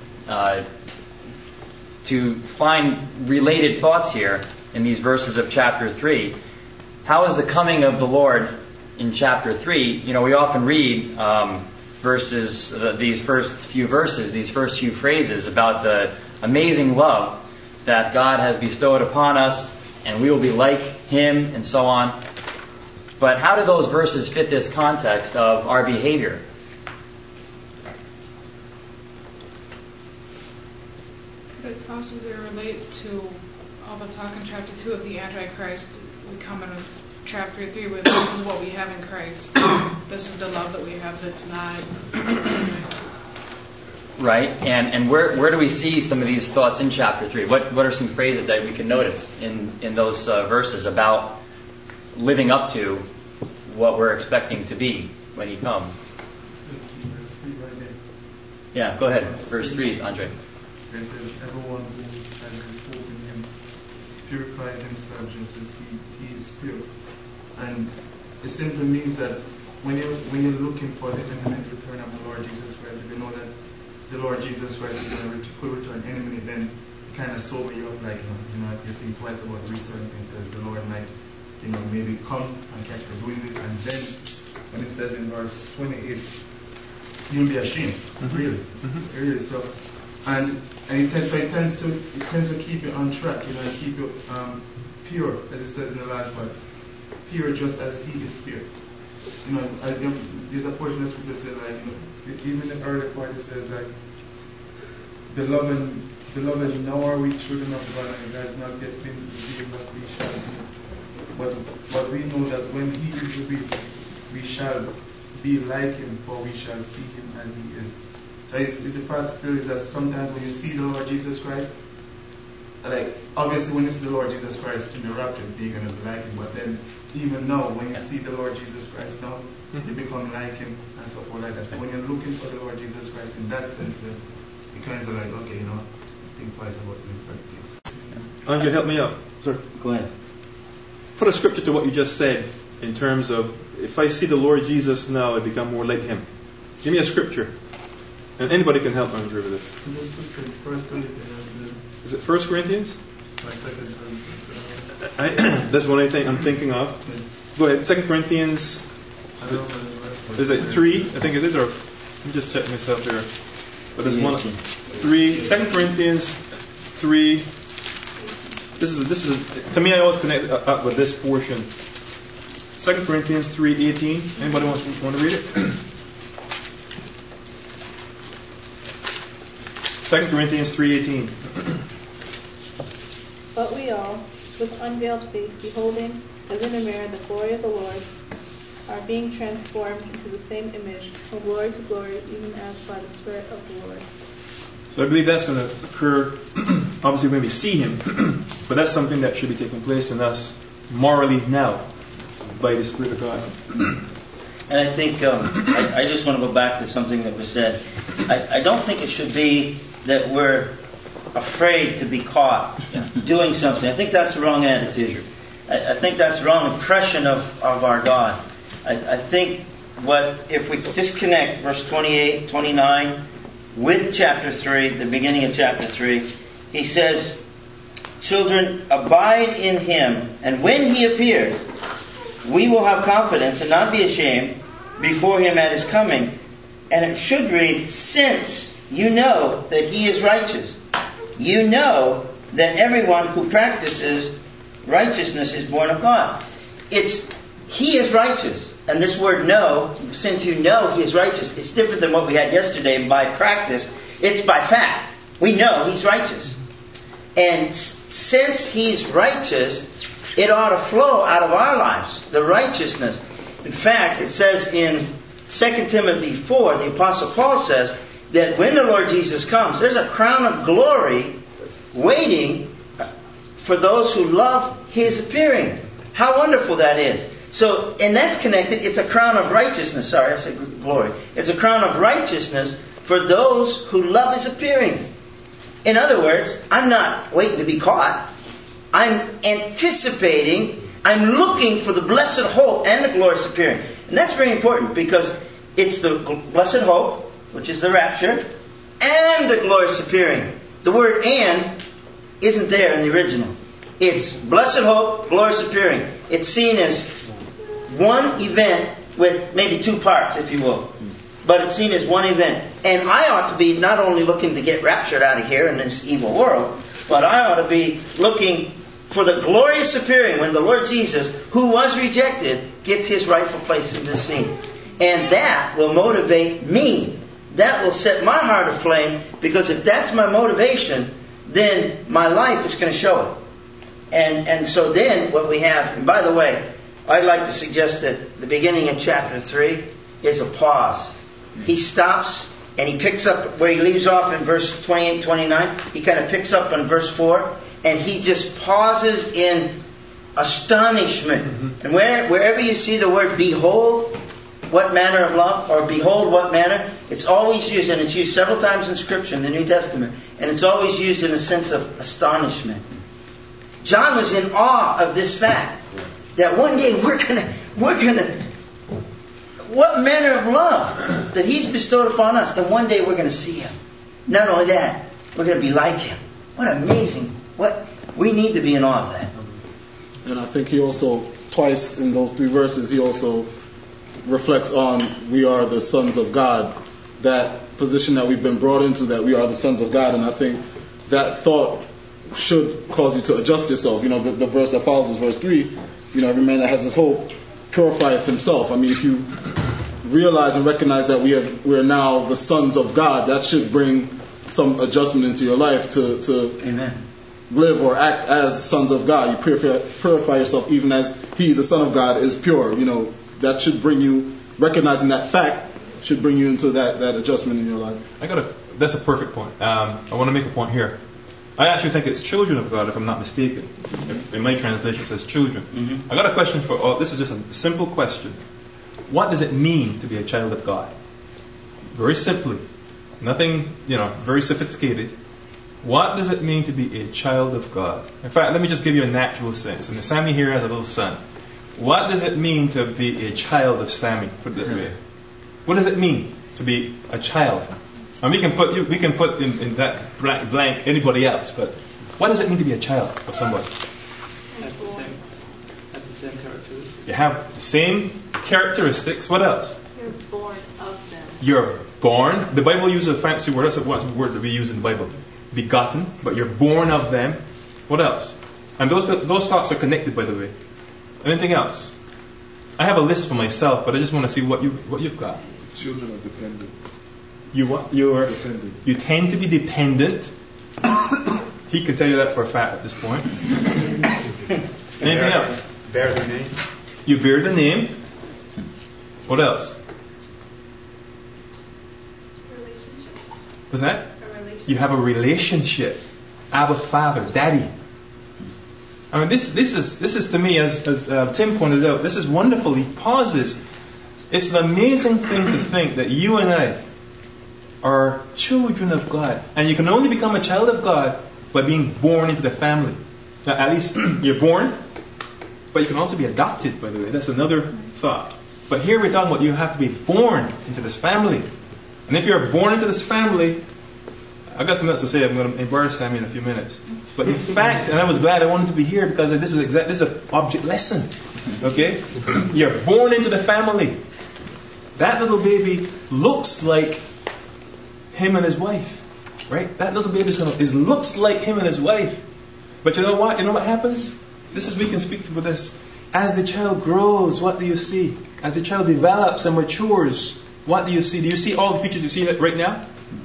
to find related thoughts here in these verses of chapter 3. How is the coming of the Lord in chapter 3? We often read these first few verses, these first few phrases about the amazing love that God has bestowed upon us, and we will be like Him, and so on. But how do those verses fit this context of our behavior? Could it possibly relate to all the talk in chapter 2 of the Antichrist? We come in with chapter 3 with this is what we have in Christ. This is the love that we have that's not consuming. Right, and where do we see some of these thoughts in chapter 3? What are some phrases that we can notice in those verses about living up to what we're expecting to be when He comes? Yeah, go ahead. Verse 3, Andre. It says, everyone who has his hope in Him purifies himself just as he is pure. And it simply means that when you're looking for the imminent return of the Lord Jesus Christ, if you know that the Lord Jesus Christ is going to could return any minute, then it kind of sober you up, like you think twice about doing certain things, because the Lord might maybe come and catch you doing this. And then when it says in verse 28, you'll be ashamed. Really. So and it tends to keep you on track, and keep you pure, as it says in the last part, pure just as He is pure. There's a portion of scripture that says, even in the early part it says, beloved, now are we children of God, and it has not yet been revealed what we shall be. But we know that when He is revealed, we shall be like Him, for we shall see Him as He is. So the fact still is that sometimes when you see the Lord Jesus Christ, obviously when you see the Lord Jesus Christ in the rapture, you're going to be like Him. But then even now, when you see the Lord Jesus Christ now, you become like Him and so forth like that. So when you're looking for the Lord Jesus Christ in that sense, you kind of okay, think twice about doing certain things. Andrew, help me out. Sorry. Go ahead. Put a scripture to what you just said in terms of, if I see the Lord Jesus now, I become more like Him. Give me a scripture. And anybody can help Andrew with this. Is it 1 Corinthians? That's one I'm thinking of. Go ahead. 2 Corinthians. Is it 3? I think it is. Or let me just check myself here. But there's one. 3. 2 Corinthians 3. This is to me. I always connect up with this portion. 2 Corinthians 3:18. Anybody want to read it? 2 Corinthians 3:18. But we all, with unveiled face, beholding as in a mirror the glory of the Lord, are being transformed into the same image, from glory to glory, even as by the Spirit of the Lord. So I believe that's going to occur, obviously, when we see Him, but that's something that should be taking place in us morally now, by the Spirit of God. And I think I just want to go back to something that was said. I don't think it should be that we're afraid to be caught doing something. I think that's the wrong attitude. I think that's the wrong impression of our God. I think if we disconnect verse 28, 29 with chapter 3, the beginning of chapter 3, he says, children, abide in Him, and when He appears, we will have confidence and not be ashamed before Him at His coming. And it should read, since you know that he is righteous. You know that everyone who practices righteousness is born of God. He is righteous. And this word know, since you know he is righteous, it's different than what we had yesterday by practice. It's by fact. We know he's righteous. And since he's righteous, it ought to flow out of our lives, the righteousness. In fact, it says in 2 Timothy 4, the Apostle Paul says that when the Lord Jesus comes, there's a crown of glory waiting for those who love his appearing. How wonderful that is. So, and that's connected. It's a crown of righteousness. Sorry, I said glory. It's a crown of righteousness for those who love his appearing. In other words, I'm not waiting to be caught. I'm anticipating, I'm looking for the blessed hope and the glorious appearing. And that's very important because it's the blessed hope, which is the rapture, and the glorious appearing. The word "and" isn't there in the original. It's blessed hope, glorious appearing. It's seen as one event with maybe two parts, if you will. But it's seen as one event. And I ought to be not only looking to get raptured out of here in this evil world, but I ought to be looking for the glorious appearing when the Lord Jesus, who was rejected, gets his rightful place in this scene. And that will motivate me. That will set my heart aflame, because if that's my motivation, then my life is going to show it. And so then what we have, and by the way, I'd like to suggest that the beginning of chapter 3 is a pause. He stops and he picks up where he leaves off in verse 28, 29. He kind of picks up on verse 4 and he just pauses in astonishment. Mm-hmm. And wherever you see the word "behold, what manner of love," or "behold, what manner," it's always used, and it's used several times in Scripture in the New Testament, and it's always used in a sense of astonishment. John was in awe of this fact that one day we're gonna, what manner of love that he's bestowed upon us, and one day we're going to see him. Not only that, we're going to be like him. What amazing! What we need to be in awe of that. And I think he also, twice in those 3 verses, he also reflects on we are the sons of God. That position that we've been brought into, that we are the sons of God. And I think that thought should cause you to adjust yourself. You know, the verse that follows is verse 3. You know, every man that has his hope purifieth himself. I mean, if you realize and recognize that we are now the sons of God, that should bring some adjustment into your life to Amen. Live or act as sons of God. You purify yourself even as he, the Son of God, is pure. You know, that should bring you, recognizing that fact, should bring you into that adjustment in your life. That's a perfect point. I want to make a point here. I actually think it's children of God, if I'm not mistaken. In my translation it says children. Mm-hmm. I got a question for all. This is just a simple question. What does it mean to be a child of God? Very simply. Nothing, very sophisticated. What does it mean to be a child of God? In fact, let me just give you a natural sense. And Sammy here has a little son. What does it mean to be a child of Sammy? Put it that way. What does it mean to be a child? And we can put in that blank anybody else, but what does it mean to be a child of somebody? Have the same characteristics. You have the same characteristics. What else? You're born of them. You're born. The Bible uses a fancy word. That's what's the word that we use in the Bible. Begotten. But you're born of them. What else? And those thoughts are connected, by the way. Anything else? I have a list for myself, but I just want to see what you've got. Children are dependent. You're dependent. You tend to be dependent. He can tell you that for a fact at this point. Anything else? Bear the name. You bear the name. What else? Relationship. What's that? A relationship. You have a relationship. Abba, Father, Daddy. I mean, this is to me, as Tim pointed out, this is wonderful. He pauses. It's an amazing thing to think that you and I are children of God. And you can only become a child of God by being born into the family. Now, at least you're born, but you can also be adopted, by the way. That's another thought. But here we're talking about you have to be born into this family. And if you're born into this family, I've got something else to say. I'm going to embarrass Sammy in a few minutes. But in fact, and I was glad I wanted to be here because this is an object lesson. Okay? You're born into the family. That little baby looks like him and his wife, right? That little baby looks like him and his wife. But you know what? You know what happens? We can speak to this. As the child grows, what do you see? As the child develops and matures, what do you see? Do you see all the features you see right now?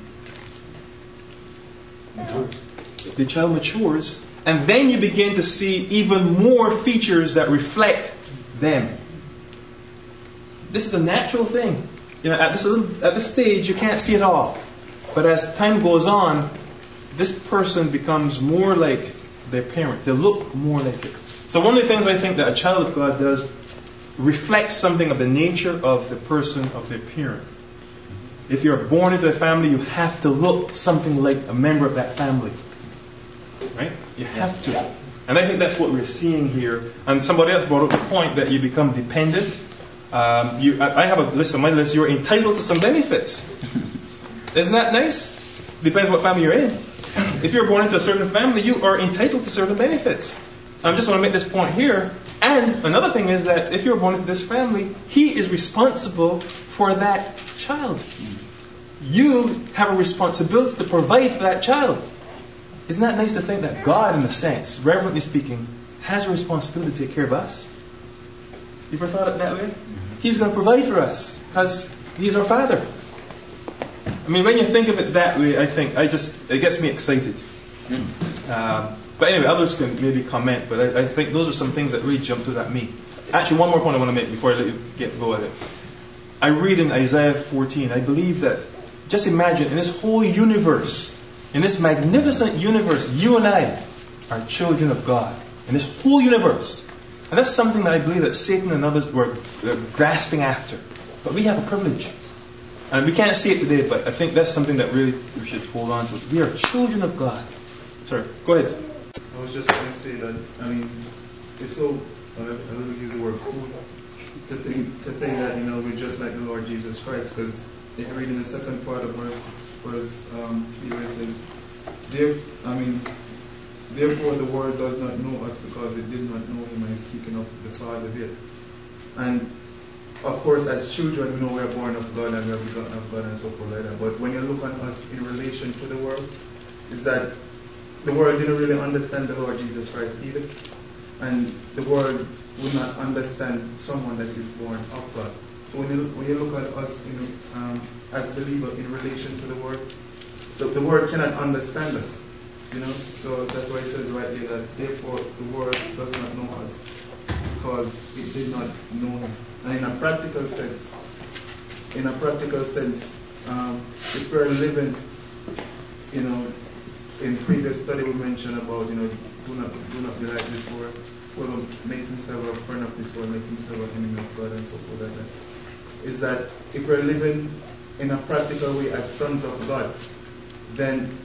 No. The child matures, and then you begin to see even more features that reflect them. This is a natural thing. At this stage, you can't see it all. But as time goes on, this person becomes more like their parent. They look more like it. So one of the things I think that a child of God does reflects something of the nature of the person, of their parent. If you're born into a family, you have to look something like a member of that family. Right? You have to. And I think that's what we're seeing here. And somebody else brought up the point that you become dependent. I have a list on my list. You're entitled to some benefits. Isn't that nice? Depends what family you're in. If you're born into a certain family, you are entitled to certain benefits. I just want to make this point here. And another thing is that if you're born into this family, he is responsible for that child. You have a responsibility to provide for that child. Isn't that nice to think that God, in a sense, reverently speaking, has a responsibility to take care of us? You ever thought it that way? He's going to provide for us because He's our Father. I mean, when you think of it that way, I think it gets me excited. But anyway, others can maybe comment, but I think those are some things that really jumped out at me. Actually, one more point I want to make before I let you go at it. I read in Isaiah 14, I believe that, just imagine, in this whole universe, in this magnificent universe, you and I are children of God. In this whole universe. And that's something that I believe that Satan and others were grasping after. But we have a privilege. And we can't see it today, but I think that's something that really we should hold on to. We are children of God. Sorry, go ahead. I was just going to say that, I mean, it's so, I don't use the word cool, to think that, we're just like the Lord Jesus Christ, because if you read in the second part of verse 3, where it says, therefore the world does not know us because it did not know Him, and He's speaking of the Father here. And of course, as children, we know we are born of God and we are begotten of God and so forth like that. But when you look on us in relation to the world, is that the world didn't really understand the Lord Jesus Christ either. And the world would not understand someone that is born of God. So when you look at us as believers in relation to the world, so the world cannot understand us. So that's why it says right here that therefore the world does not know us because it did not know Him. And in a practical sense, if we're living, in previous study we mentioned about, do not be like this world. Whoever makes himself a friend of this world makes himself an enemy of God and so forth like that. Is that if we're living in a practical way as sons of God, then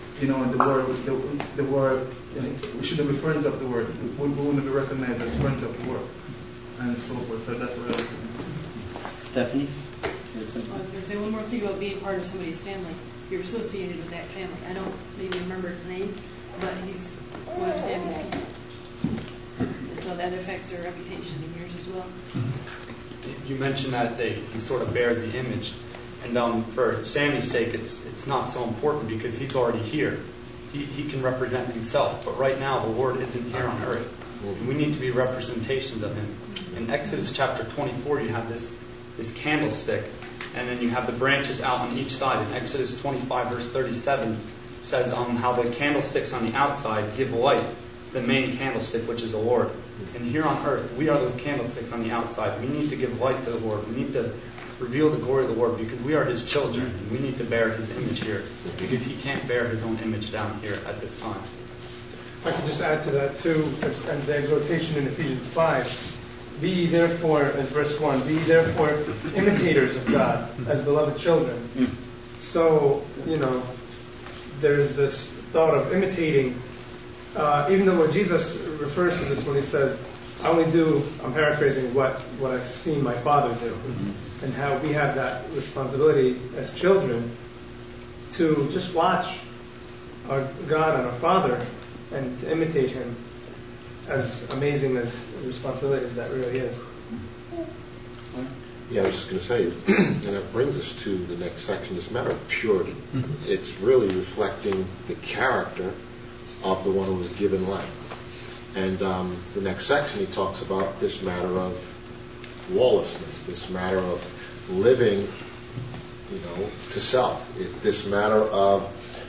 the world, we shouldn't be friends of the world. We wouldn't be recognized as friends of the world, and so forth. So that's what I was going to say. Stephanie? I was going to say one more thing about being part of somebody's family. You're associated with that family. I don't maybe remember his name, but he's one of Sammy's people. And so that affects their reputation and yours as well. You mentioned that he sort of bears the image. And for Sammy's sake, it's not so important because he's already here. He can represent himself. But right now, the Lord isn't here on earth. And we need to be representations of Him. In Exodus chapter 24, you have this candlestick. And then you have the branches out on each side. In Exodus 25, verse 37, says how the candlesticks on the outside give light to the main candlestick, which is the Lord. And here on earth, we are those candlesticks on the outside. We need to give light to the Lord. We need to reveal the glory of the Lord because we are His children. And we need to bear His image here because He can't bear His own image down here at this time. I could just add to that too, and the exhortation in Ephesians 5. Be ye therefore, as verse 1, be ye therefore imitators of God as beloved children. So, there's this thought of imitating, even though Jesus refers to this when He says, I only do, I'm paraphrasing, what I've seen my Father do. And how we have that responsibility as children to just watch our God and our Father and to imitate Him, as amazing as the responsibility as that really is. Yeah, I was just going to say, and that brings us to the next section, this matter of purity. It's really reflecting the character of the one who was given life. And the next section, he talks about this matter of lawlessness, this matter of living, to self. This matter of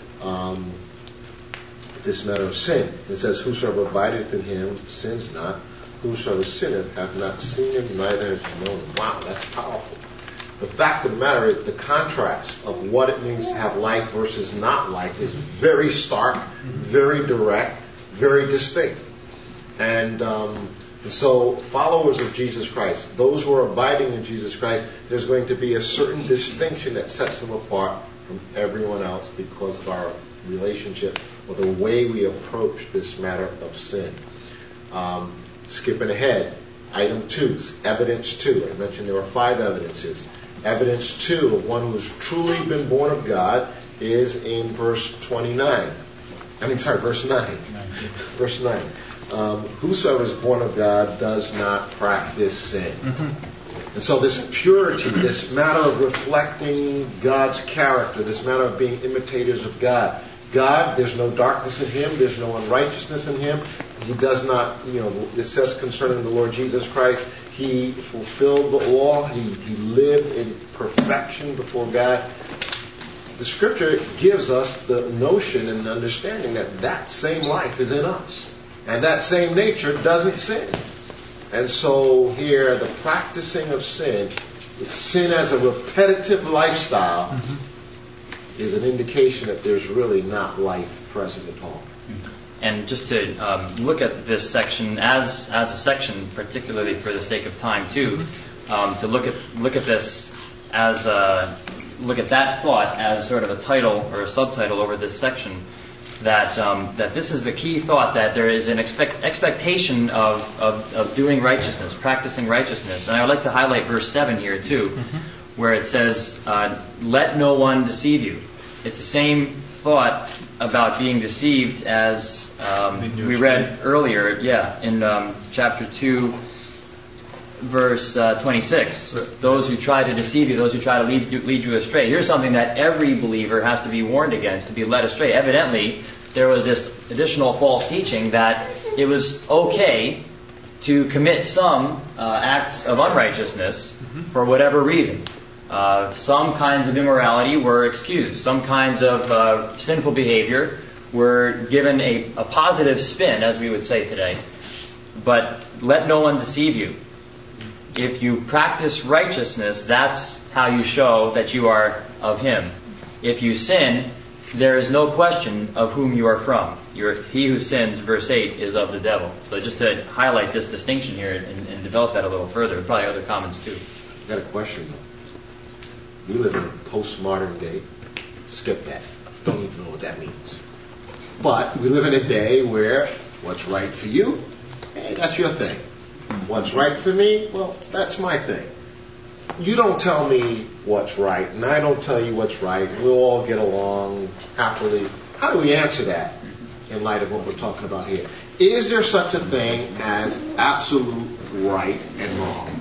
sin. It says, "Whosoever abideth in him sins not. Whosoever sinneth hath not seen him, neither hath known him." Wow, that's powerful. The fact of the matter is the contrast of what it means to have life versus not life is very stark, very direct, very distinct. And so followers of Jesus Christ, those who are abiding in Jesus Christ, there's going to be a certain distinction that sets them apart from everyone else because of our relationship or the way we approach this matter of sin. Skipping ahead, item 2, evidence 2. I mentioned there were 5 evidences. Evidence 2 of one who has truly been born of God is in verse 9. Verse 9. Whosoever is born of God does not practice sin. And so this purity, this matter of reflecting God's character, this matter of being imitators of God. God, there's no darkness in Him, there's no unrighteousness in Him. He does not, it says concerning the Lord Jesus Christ, He fulfilled the law, He lived in perfection before God. The Scripture gives us the notion and understanding that that same life is in us. And that same nature doesn't sin. And so here, the practicing of sin as a repetitive lifestyle, is an indication that there's really not life present at all. And just to look at this section as a section, particularly for the sake of time too, to look at this as look at that thought as sort of a title or a subtitle over this section. That this is the key thought, that there is an expectation of doing righteousness, practicing righteousness. And I would like to highlight verse 7 here too, where it says, "Let no one deceive you." It's the same thought about being deceived as we read earlier, in chapter 2, verse 26. Those who try to deceive you, those who try to lead you astray. Here's something that every believer has to be warned against, to be led astray. Evidently, there was this additional false teaching that it was okay to commit some acts of unrighteousness for whatever reason. Some kinds of immorality were excused. Some kinds of sinful behavior were given a positive spin, as we would say today. But let no one deceive you. If you practice righteousness, that's how you show that you are of Him. If you sin, there is no question of whom you are from. He who sins, verse 8, is of the devil. So just to highlight this distinction here and develop that a little further, probably other comments too. I've got a question though. We live in a postmodern day. Skip that. Don't even know what that means. But we live in a day where what's right for you, hey, that's your thing. What's right for me, well, that's my thing. You don't tell me what's right, and I don't tell you what's right. We'll all get along happily. How do we answer that in light of what we're talking about here? Is there such a thing as absolute right and wrong?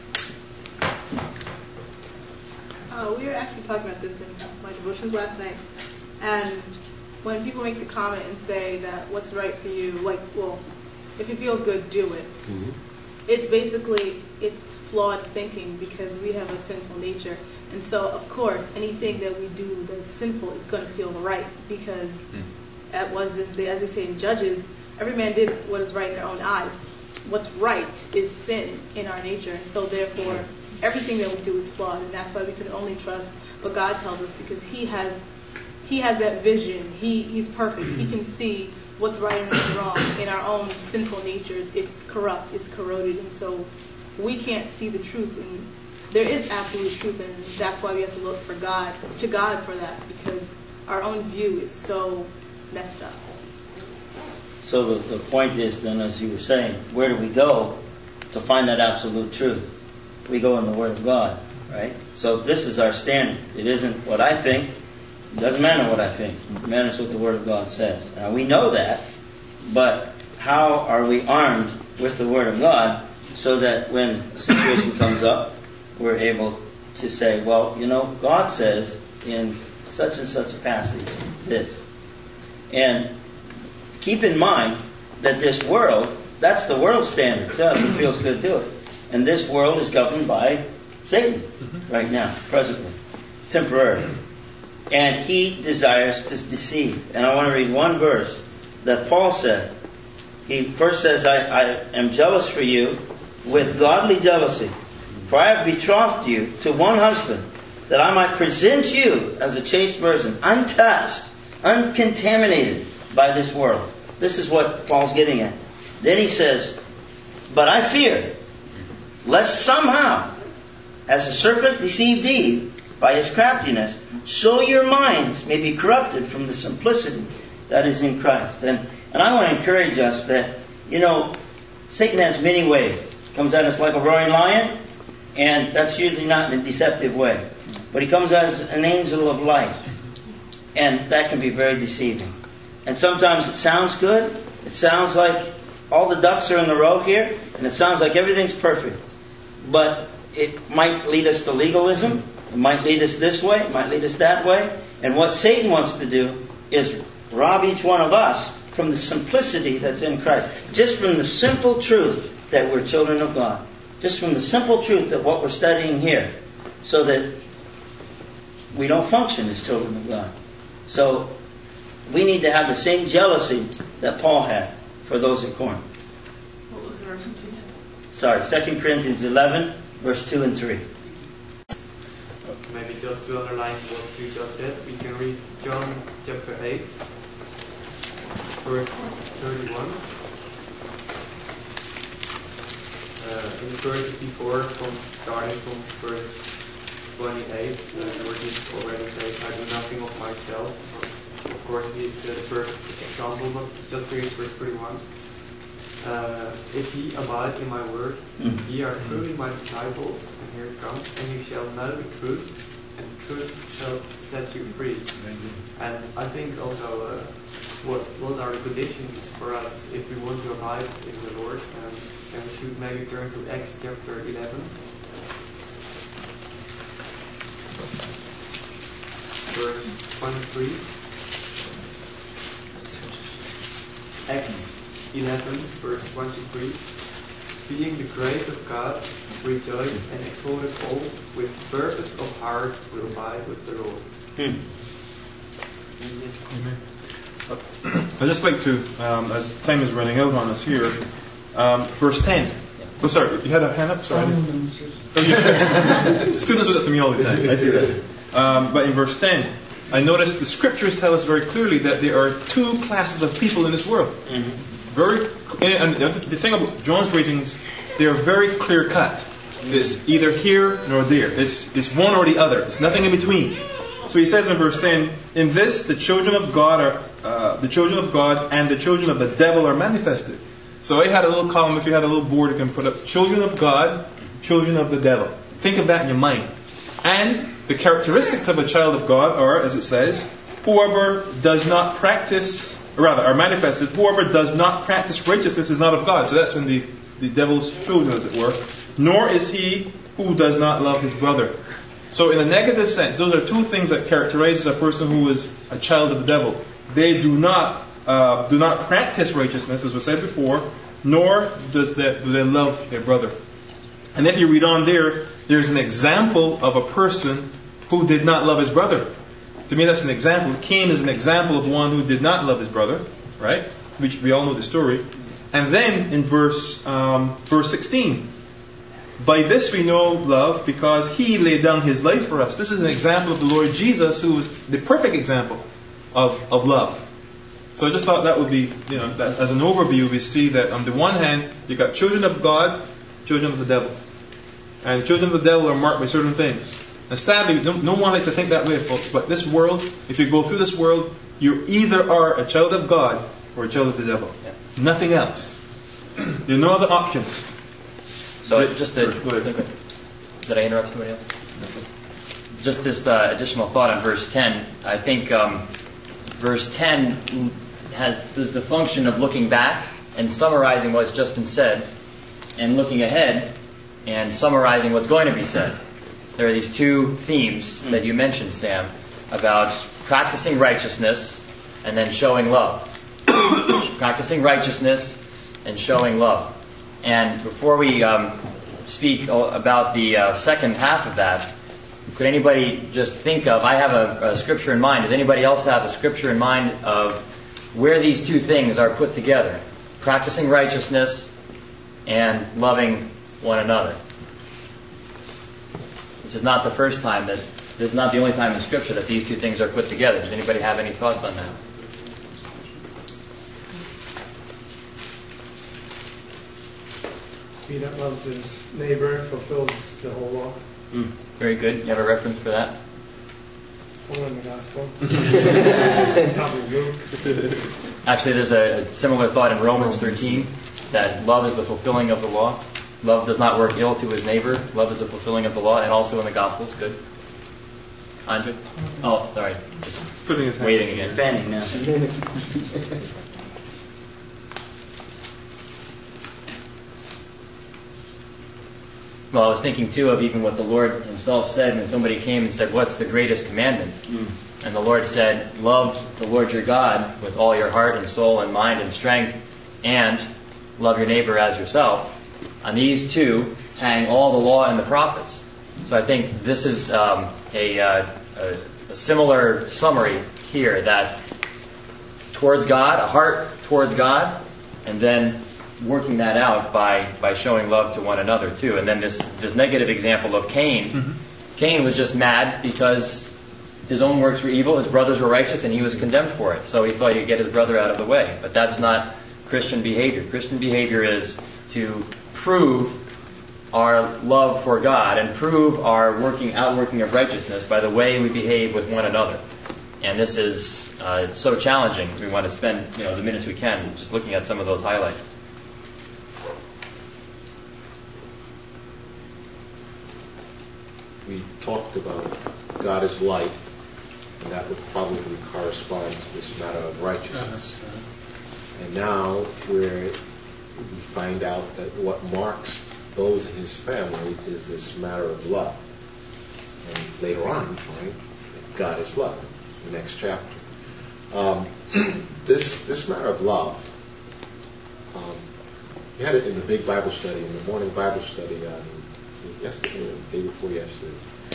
We were actually talking about this in my devotions last night. And when people make the comment and say that what's right for you, if it feels good, do it. It's basically, it's flawed thinking because we have a sinful nature. And so, of course, anything that we do that's sinful is going to feel right because as they say in Judges, every man did what is right in their own eyes. What's right is sin in our nature. And so, therefore, everything that we do is flawed. And that's why we can only trust what God tells us because He has that vision. He's perfect. He can see what's right and what's wrong. In our own sinful natures, it's corrupt, it's corroded, and so we can't see the truth. And there is absolute truth, and that's why we have to look to God for that, because our own view is so messed up. So the point is then, as you were saying, where do we go to find that absolute truth? We go in the Word of God, right? So this is our standard. It isn't what I think. It doesn't matter what I think. It matters what the Word of God says. Now, we know that, but how are we armed with the Word of God so that when a situation comes up, we're able to say, well, God says in such and such a passage this. And keep in mind that this world, that's the world standard. So if it feels good, do it. And this world is governed by Satan right now, presently, temporarily. And he desires to deceive. And I want to read one verse that Paul said. He first says, I am jealous for you with godly jealousy. For I have betrothed you to one husband, that I might present you as a chaste virgin, untouched, uncontaminated by this world. This is what Paul's getting at. Then he says, but I fear, lest somehow, as the serpent deceived Eve by his craftiness, so your minds may be corrupted from the simplicity that is in Christ. And I want to encourage us that, Satan has many ways. Comes at us like a roaring lion, and that's usually not in a deceptive way. But he comes as an angel of light, and that can be very deceiving. And sometimes it sounds good. It sounds like all the ducks are in a row here, and it sounds like everything's perfect. But it might lead us to legalism. It might lead us this way. It might lead us that way. And what Satan wants to do is rob each one of us from the simplicity that's in Christ. Just from the simple truth that we're children of God. Just from the simple truth of what we're studying here. So that we don't function as children of God. So we need to have the same jealousy that Paul had for those at Corinth. What was the reference again? Sorry, 2 Corinthians 11, verse 2 and 3. Maybe just to underline what you just said, we can read John chapter 8, verse 31. In the verses before, starting from verse 28, Lord Jesus already says, I do nothing of myself. Of course, he is the perfect example, but just read verse 31. If ye abide in my word, ye are truly my disciples, and here it comes, and you shall know the truth, and the truth shall set you free. And I think also what are the conditions for us if we want to abide in the Lord? And we should maybe turn to Acts chapter 11. Verse 23. Acts 11, verse 23. Seeing the grace of God, rejoice and exhort all with purpose of heart to abide with the Lord. Amen. I'd just like to, as time is running out on us here, verse 10. Oh, sorry, you had a hand up? Sorry. Students do that to me all the time. I see that. But in verse 10, I notice the scriptures tell us very clearly that there are two classes of people in this world. And the thing about John's writings, they are very clear cut. It's either here nor there. It's one or the other. It's nothing in between. So he says in verse 10, in this the children of God are the children of God and the children of the devil are manifested. So I had a little column, if you had a little board you can put up, children of God, children of the devil. Think of that in your mind. And the characteristics of a child of God are, as it says, whoever does not practice, are manifested, whoever does not practice righteousness is not of God. So that's in the devil's children, as it were. Nor is he who does not love his brother. So in a negative sense, those are two things that characterize a person who is a child of the devil. They do not practice righteousness, as was said before, nor do they love their brother. And if you read on there's an example of a person who did not love his brother. To me, that's an example. Cain is an example of one who did not love his brother, right? Which we all know the story. And then in verse 16, by this we know love because he laid down his life for us. This is an example of the Lord Jesus, who is the perfect example of love. So I just thought that would be, as an overview, we see that on the one hand, you've got children of God, children of the devil. And the children of the devil are marked by certain things. And sadly, no one likes to think that way, folks. But this world, if you go through this world, you either are a child of God or a child of the devil. Yeah. Nothing else. There are no other options. So did I interrupt somebody else? Just this additional thought on verse 10. I think verse 10 has the function of looking back and summarizing what's just been said, and looking ahead and summarizing what's going to be said. There are these two themes that you mentioned, Sam, about practicing righteousness and then showing love. Practicing righteousness and showing love. And before we speak about the second half of that, could anybody just think of, I have a scripture in mind, does anybody else have a scripture in mind of where these two things are put together? Practicing righteousness and loving one another. This is not the first time this is not the only time in Scripture that these two things are put together. Does anybody have any thoughts on that? He that loves his neighbor fulfills the whole law. Very good. You have a reference for that? Somewhere in the Gospel. Probably Luke. Actually, there's a similar thought in Romans 13, that love is the fulfilling of the law. Love does not work ill to his neighbor. Love is the fulfilling of the law, and also in the Gospels. Good. Andre? Oh, sorry. Just putting his hand waiting again. Fanning now. Well, I was thinking too of even what the Lord himself said when somebody came and said, what's the greatest commandment? And the Lord said, love the Lord your God with all your heart and soul and mind and strength, and love your neighbor as yourself. On these two hang all the law and the prophets. So I think this is a similar summary here, that towards God, a heart towards God, and then working that out by showing love to one another too. And then this negative example of Cain. Mm-hmm. Cain was just mad because his own works were evil, his brothers were righteous, and he was condemned for it. So he thought he'd get his brother out of the way. But that's not Christian behavior. Christian behavior is to prove our love for God and prove our outworking of righteousness by the way we behave with one another. And this is so challenging. We want to spend the minutes we can just looking at some of those highlights. We talked about God is light, and that would probably correspond to this matter of righteousness. And now we find out that what marks those in his family is this matter of love. And later on we find that God is love, the next chapter. This matter of love, we had it in the big Bible study, in the morning Bible study yesterday, or the day before yesterday.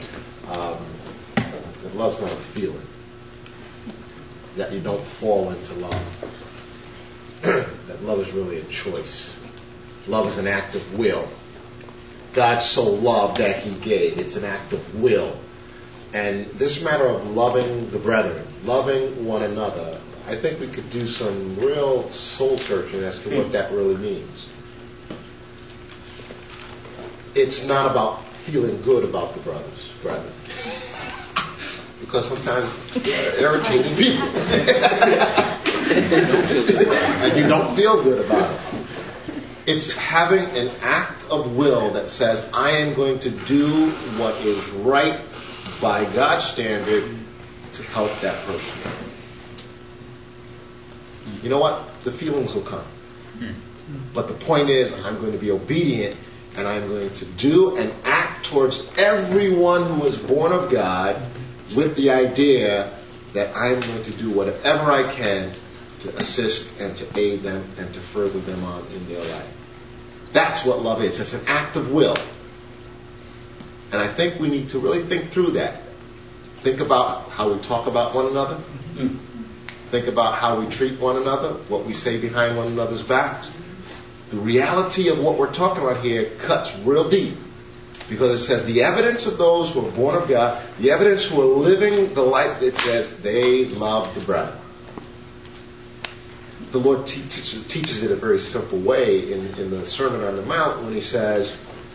That love's not a feeling. That you don't fall into love. That love is really a choice. Love is an act of will. God so loved that he gave. It's an act of will. And this matter of loving the brethren, loving one another, I think we could do some real soul searching as to what that really means. It's not about feeling good about the brethren. Because sometimes they're irritating people. And you don't feel good about it. It's having an act of will that says, I am going to do what is right by God's standard to help that person. You know what? The feelings will come. But the point is, I'm going to be obedient, and I'm going to do and act towards everyone who is born of God with the idea that I'm going to do whatever I can to assist and to aid them and to further them on in their life. That's what love is. It's an act of will. And I think we need to really think through that. Think about how we talk about one another. Think about how we treat one another, what we say behind one another's backs. The reality of what we're talking about here cuts real deep. Because it says the evidence of those who are born of God, the evidence who are living the life, it says they love the brethren. The Lord teaches it a very simple way in the Sermon on the Mount when he says,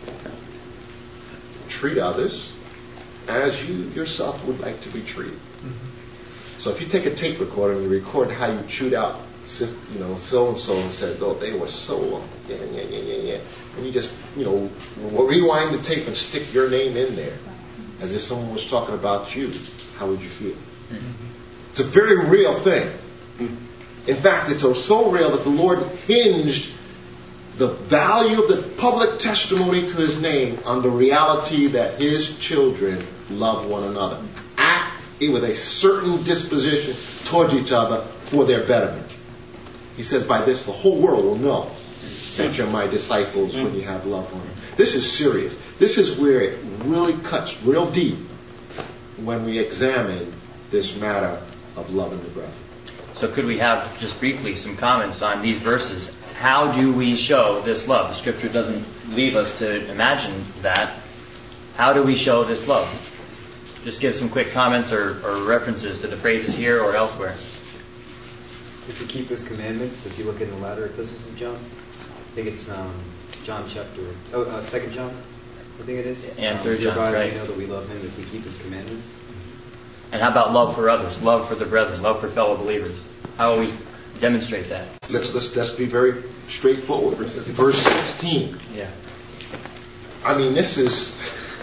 treat others as you yourself would like to be treated. Mm-hmm. So if you take a tape recorder and you record how you chewed out so-and-so and said, oh, they were so, yeah. And you just, rewind the tape and stick your name in there as if someone was talking about you, how would you feel? Mm-hmm. It's a very real thing. Mm-hmm. In fact, it's so real that the Lord hinged the value of the public testimony to his name on the reality that his children love one another. Act with a certain disposition towards each other for their betterment. He says, by this the whole world will know that you're my disciples when you have love for them. This is serious. This is where it really cuts real deep when we examine this matter of loving the brother. So could we have just briefly some comments on these verses? How do we show this love? The Scripture doesn't leave us to imagine that. How do we show this love? Just give some quick comments or references to the phrases here or elsewhere. If you keep His commandments, if you look in the latter epistles of John, I think it's John 2 John, I think it is. And 3 John, right. We know that we love Him if we keep His commandments. And how about love for others, love for the brethren, love for fellow believers? How will we demonstrate that? Let's be very straightforward. Verse 16. Yeah. I mean, this is...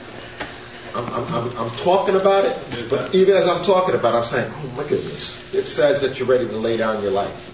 I'm talking about it, but even as I'm talking about it, I'm saying, oh my goodness. It says that you're ready to lay down your life.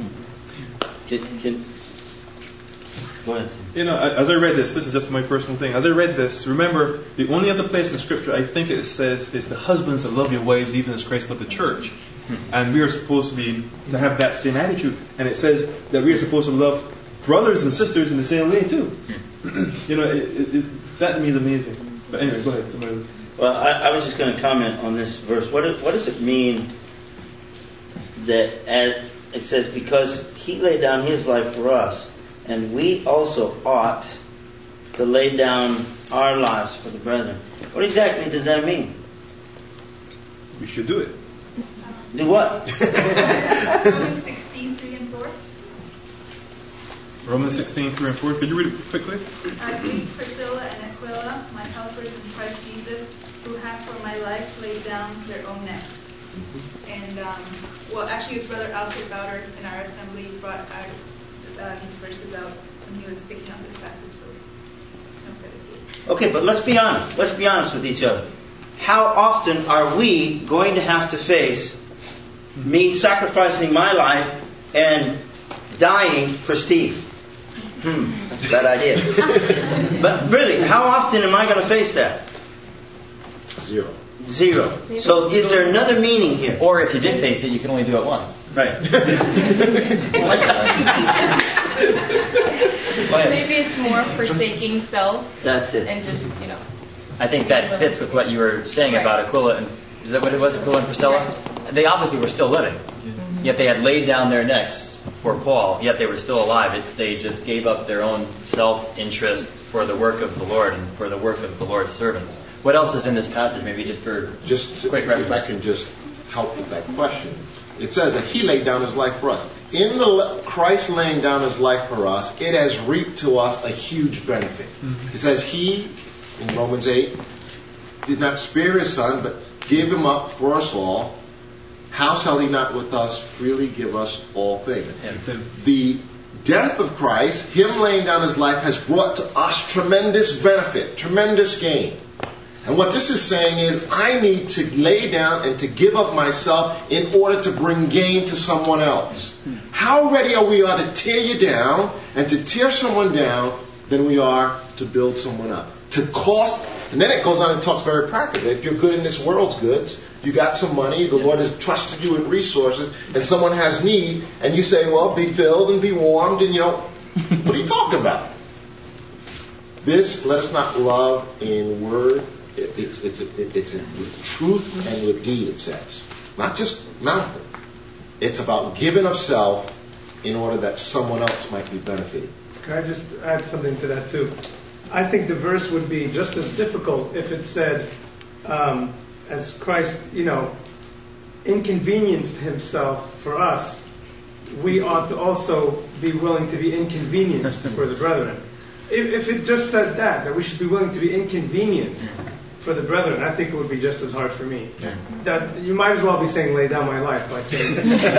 Go ahead. As I read this is just my personal thing. As I read this, remember, the only other place in Scripture I think it says is the husbands that love your wives even as Christ loved the church. And we are supposed to have that same attitude. And it says that we are supposed to love brothers and sisters in the same way too. That to me is amazing. But anyway, go ahead. Somebody. Well, I was just going to comment on this verse. What does it mean that it says, because He laid down His life for us, and we also ought to lay down our lives for the brethren? What exactly does that mean? We should do it. Do what? Romans 16, 3 and 4. Romans 16, 3 and 4. Could you read it quickly? I greet Priscilla and Aquila, my helpers in Christ Jesus, who have for my life laid down their own necks. And, actually it's Brother Alfred Bowder in our assembly brought these verses out when he was picking up this passage. So, no credit. Okay, but let's be honest. Let's be honest with each other. How often are we going to have to face me sacrificing my life and dying for Steve? That's a bad idea. But really, how often am I going to face that? Zero. So is there another meaning here? Or if you did face it, you can only do it once. Right. Maybe it's more forsaking self. That's it. And just, I think that fits with what you were saying about Aquila and, is that what it was, Aquila and Priscilla? Right. They obviously were still living. Yet they had laid down their necks for Paul, yet they were still alive. They just gave up their own self-interest for the work of the Lord and for the work of the Lord's servant. What else is in this passage? Maybe just for quick reference. If I can just help with that question. It says that He laid down His life for us. In Christ laying down His life for us, it has reaped to us a huge benefit. It says He, in Romans 8, did not spare His Son, but gave Him up for us all. How shall He not with us freely give us all things? The death of Christ, Him laying down His life, has brought to us tremendous benefit, tremendous gain. And what this is saying is, I need to lay down and to give up myself in order to bring gain to someone else. How ready are we to tear you down and to tear someone down than we are to build someone up? To cost, and then it goes on and talks very practically. If you're good in this world's goods, you got some money, the Lord has trusted you with resources, and someone has need, and you say, well, be filled and be warmed, and what are you talking about? This, let us not love in word, it's with truth and with deed, it says. Not just mouthful. It's about giving of self in order that someone else might be benefited. Can I just add something to that too? I think the verse would be just as difficult if it said, as Christ, inconvenienced Himself for us, we ought to also be willing to be inconvenienced for the brethren. If it just said that we should be willing to be inconvenienced for the brethren, I think it would be just as hard for me. Yeah. That you might as well be saying, lay down my life, by saying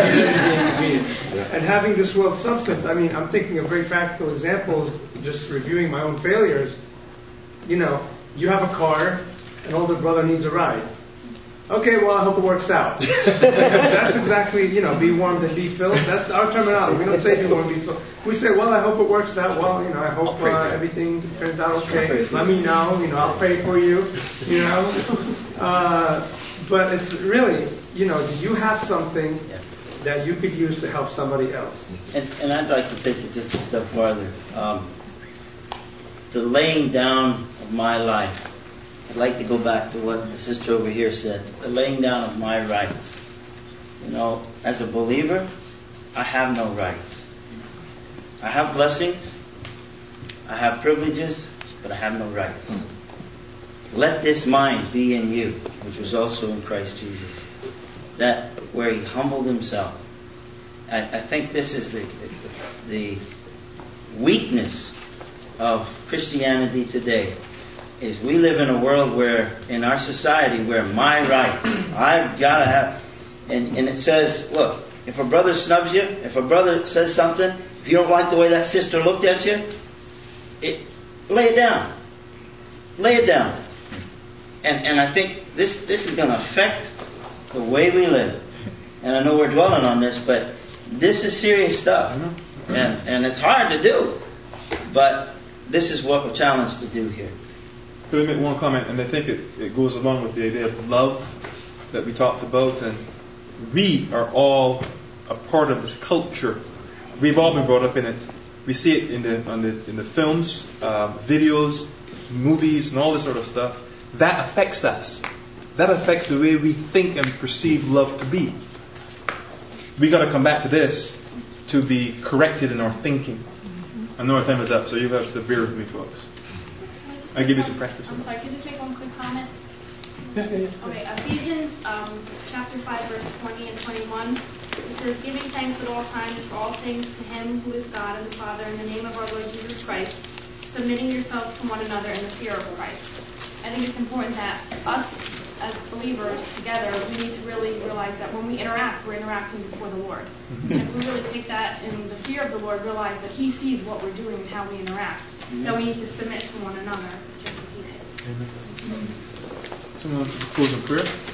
and having this world substance. I mean, I'm thinking of very practical examples, just reviewing my own failures. You have a car, an older brother needs a ride. Okay, well, I hope it works out. That's exactly, be warmed and be filled. That's our terminology. We don't say be warmed and be filled. We say, well, I hope it works out. Well, I hope everything turns out okay. Let me know. I'll pray for you. But it's really, do you have something that you could use to help somebody else? And I'd like to take it just a step farther. The laying down of my life. I'd like to go back to what the sister over here said. The laying down of my rights. As a believer, I have no rights. I have blessings. I have privileges, but I have no rights. Let this mind be in you, which was also in Christ Jesus. That where he humbled himself. I think this is the weakness of Christianity today. Is we live in a world where, in our society, where my rights, I've got to have, and it says, look, if a brother snubs you, if a brother says something, if you don't like the way that sister looked at you, lay it down. Lay it down. And I think this is going to affect the way we live. And I know we're dwelling on this, but this is serious stuff. And it's hard to do. But this is what we're challenged to do here. Could I make one comment? And I think it goes along with the idea of love that we talked about. And we are all a part of this culture. We've all been brought up in it. We see it in the films, videos, movies, and all this sort of stuff. That affects us. That affects the way we think and perceive love to be. We got to come back to this to be corrected in our thinking. I know our time is up, so you have to bear with me, folks. I'll give you some practice. I'm sorry, can I just make one quick comment? Yeah. Okay, Ephesians chapter 5, verse 20 and 21. It says, giving thanks at all times for all things to him who is God and the Father in the name of our Lord Jesus Christ, submitting yourselves to one another in the fear of Christ. I think it's important that us as believers together, we need to really realize that when we interact, we're interacting before the Lord. And if we really take that in the fear of the Lord, realize that he sees what we're doing and how we interact, that we need to submit to one another just as he did. Amen. Someone close in prayer.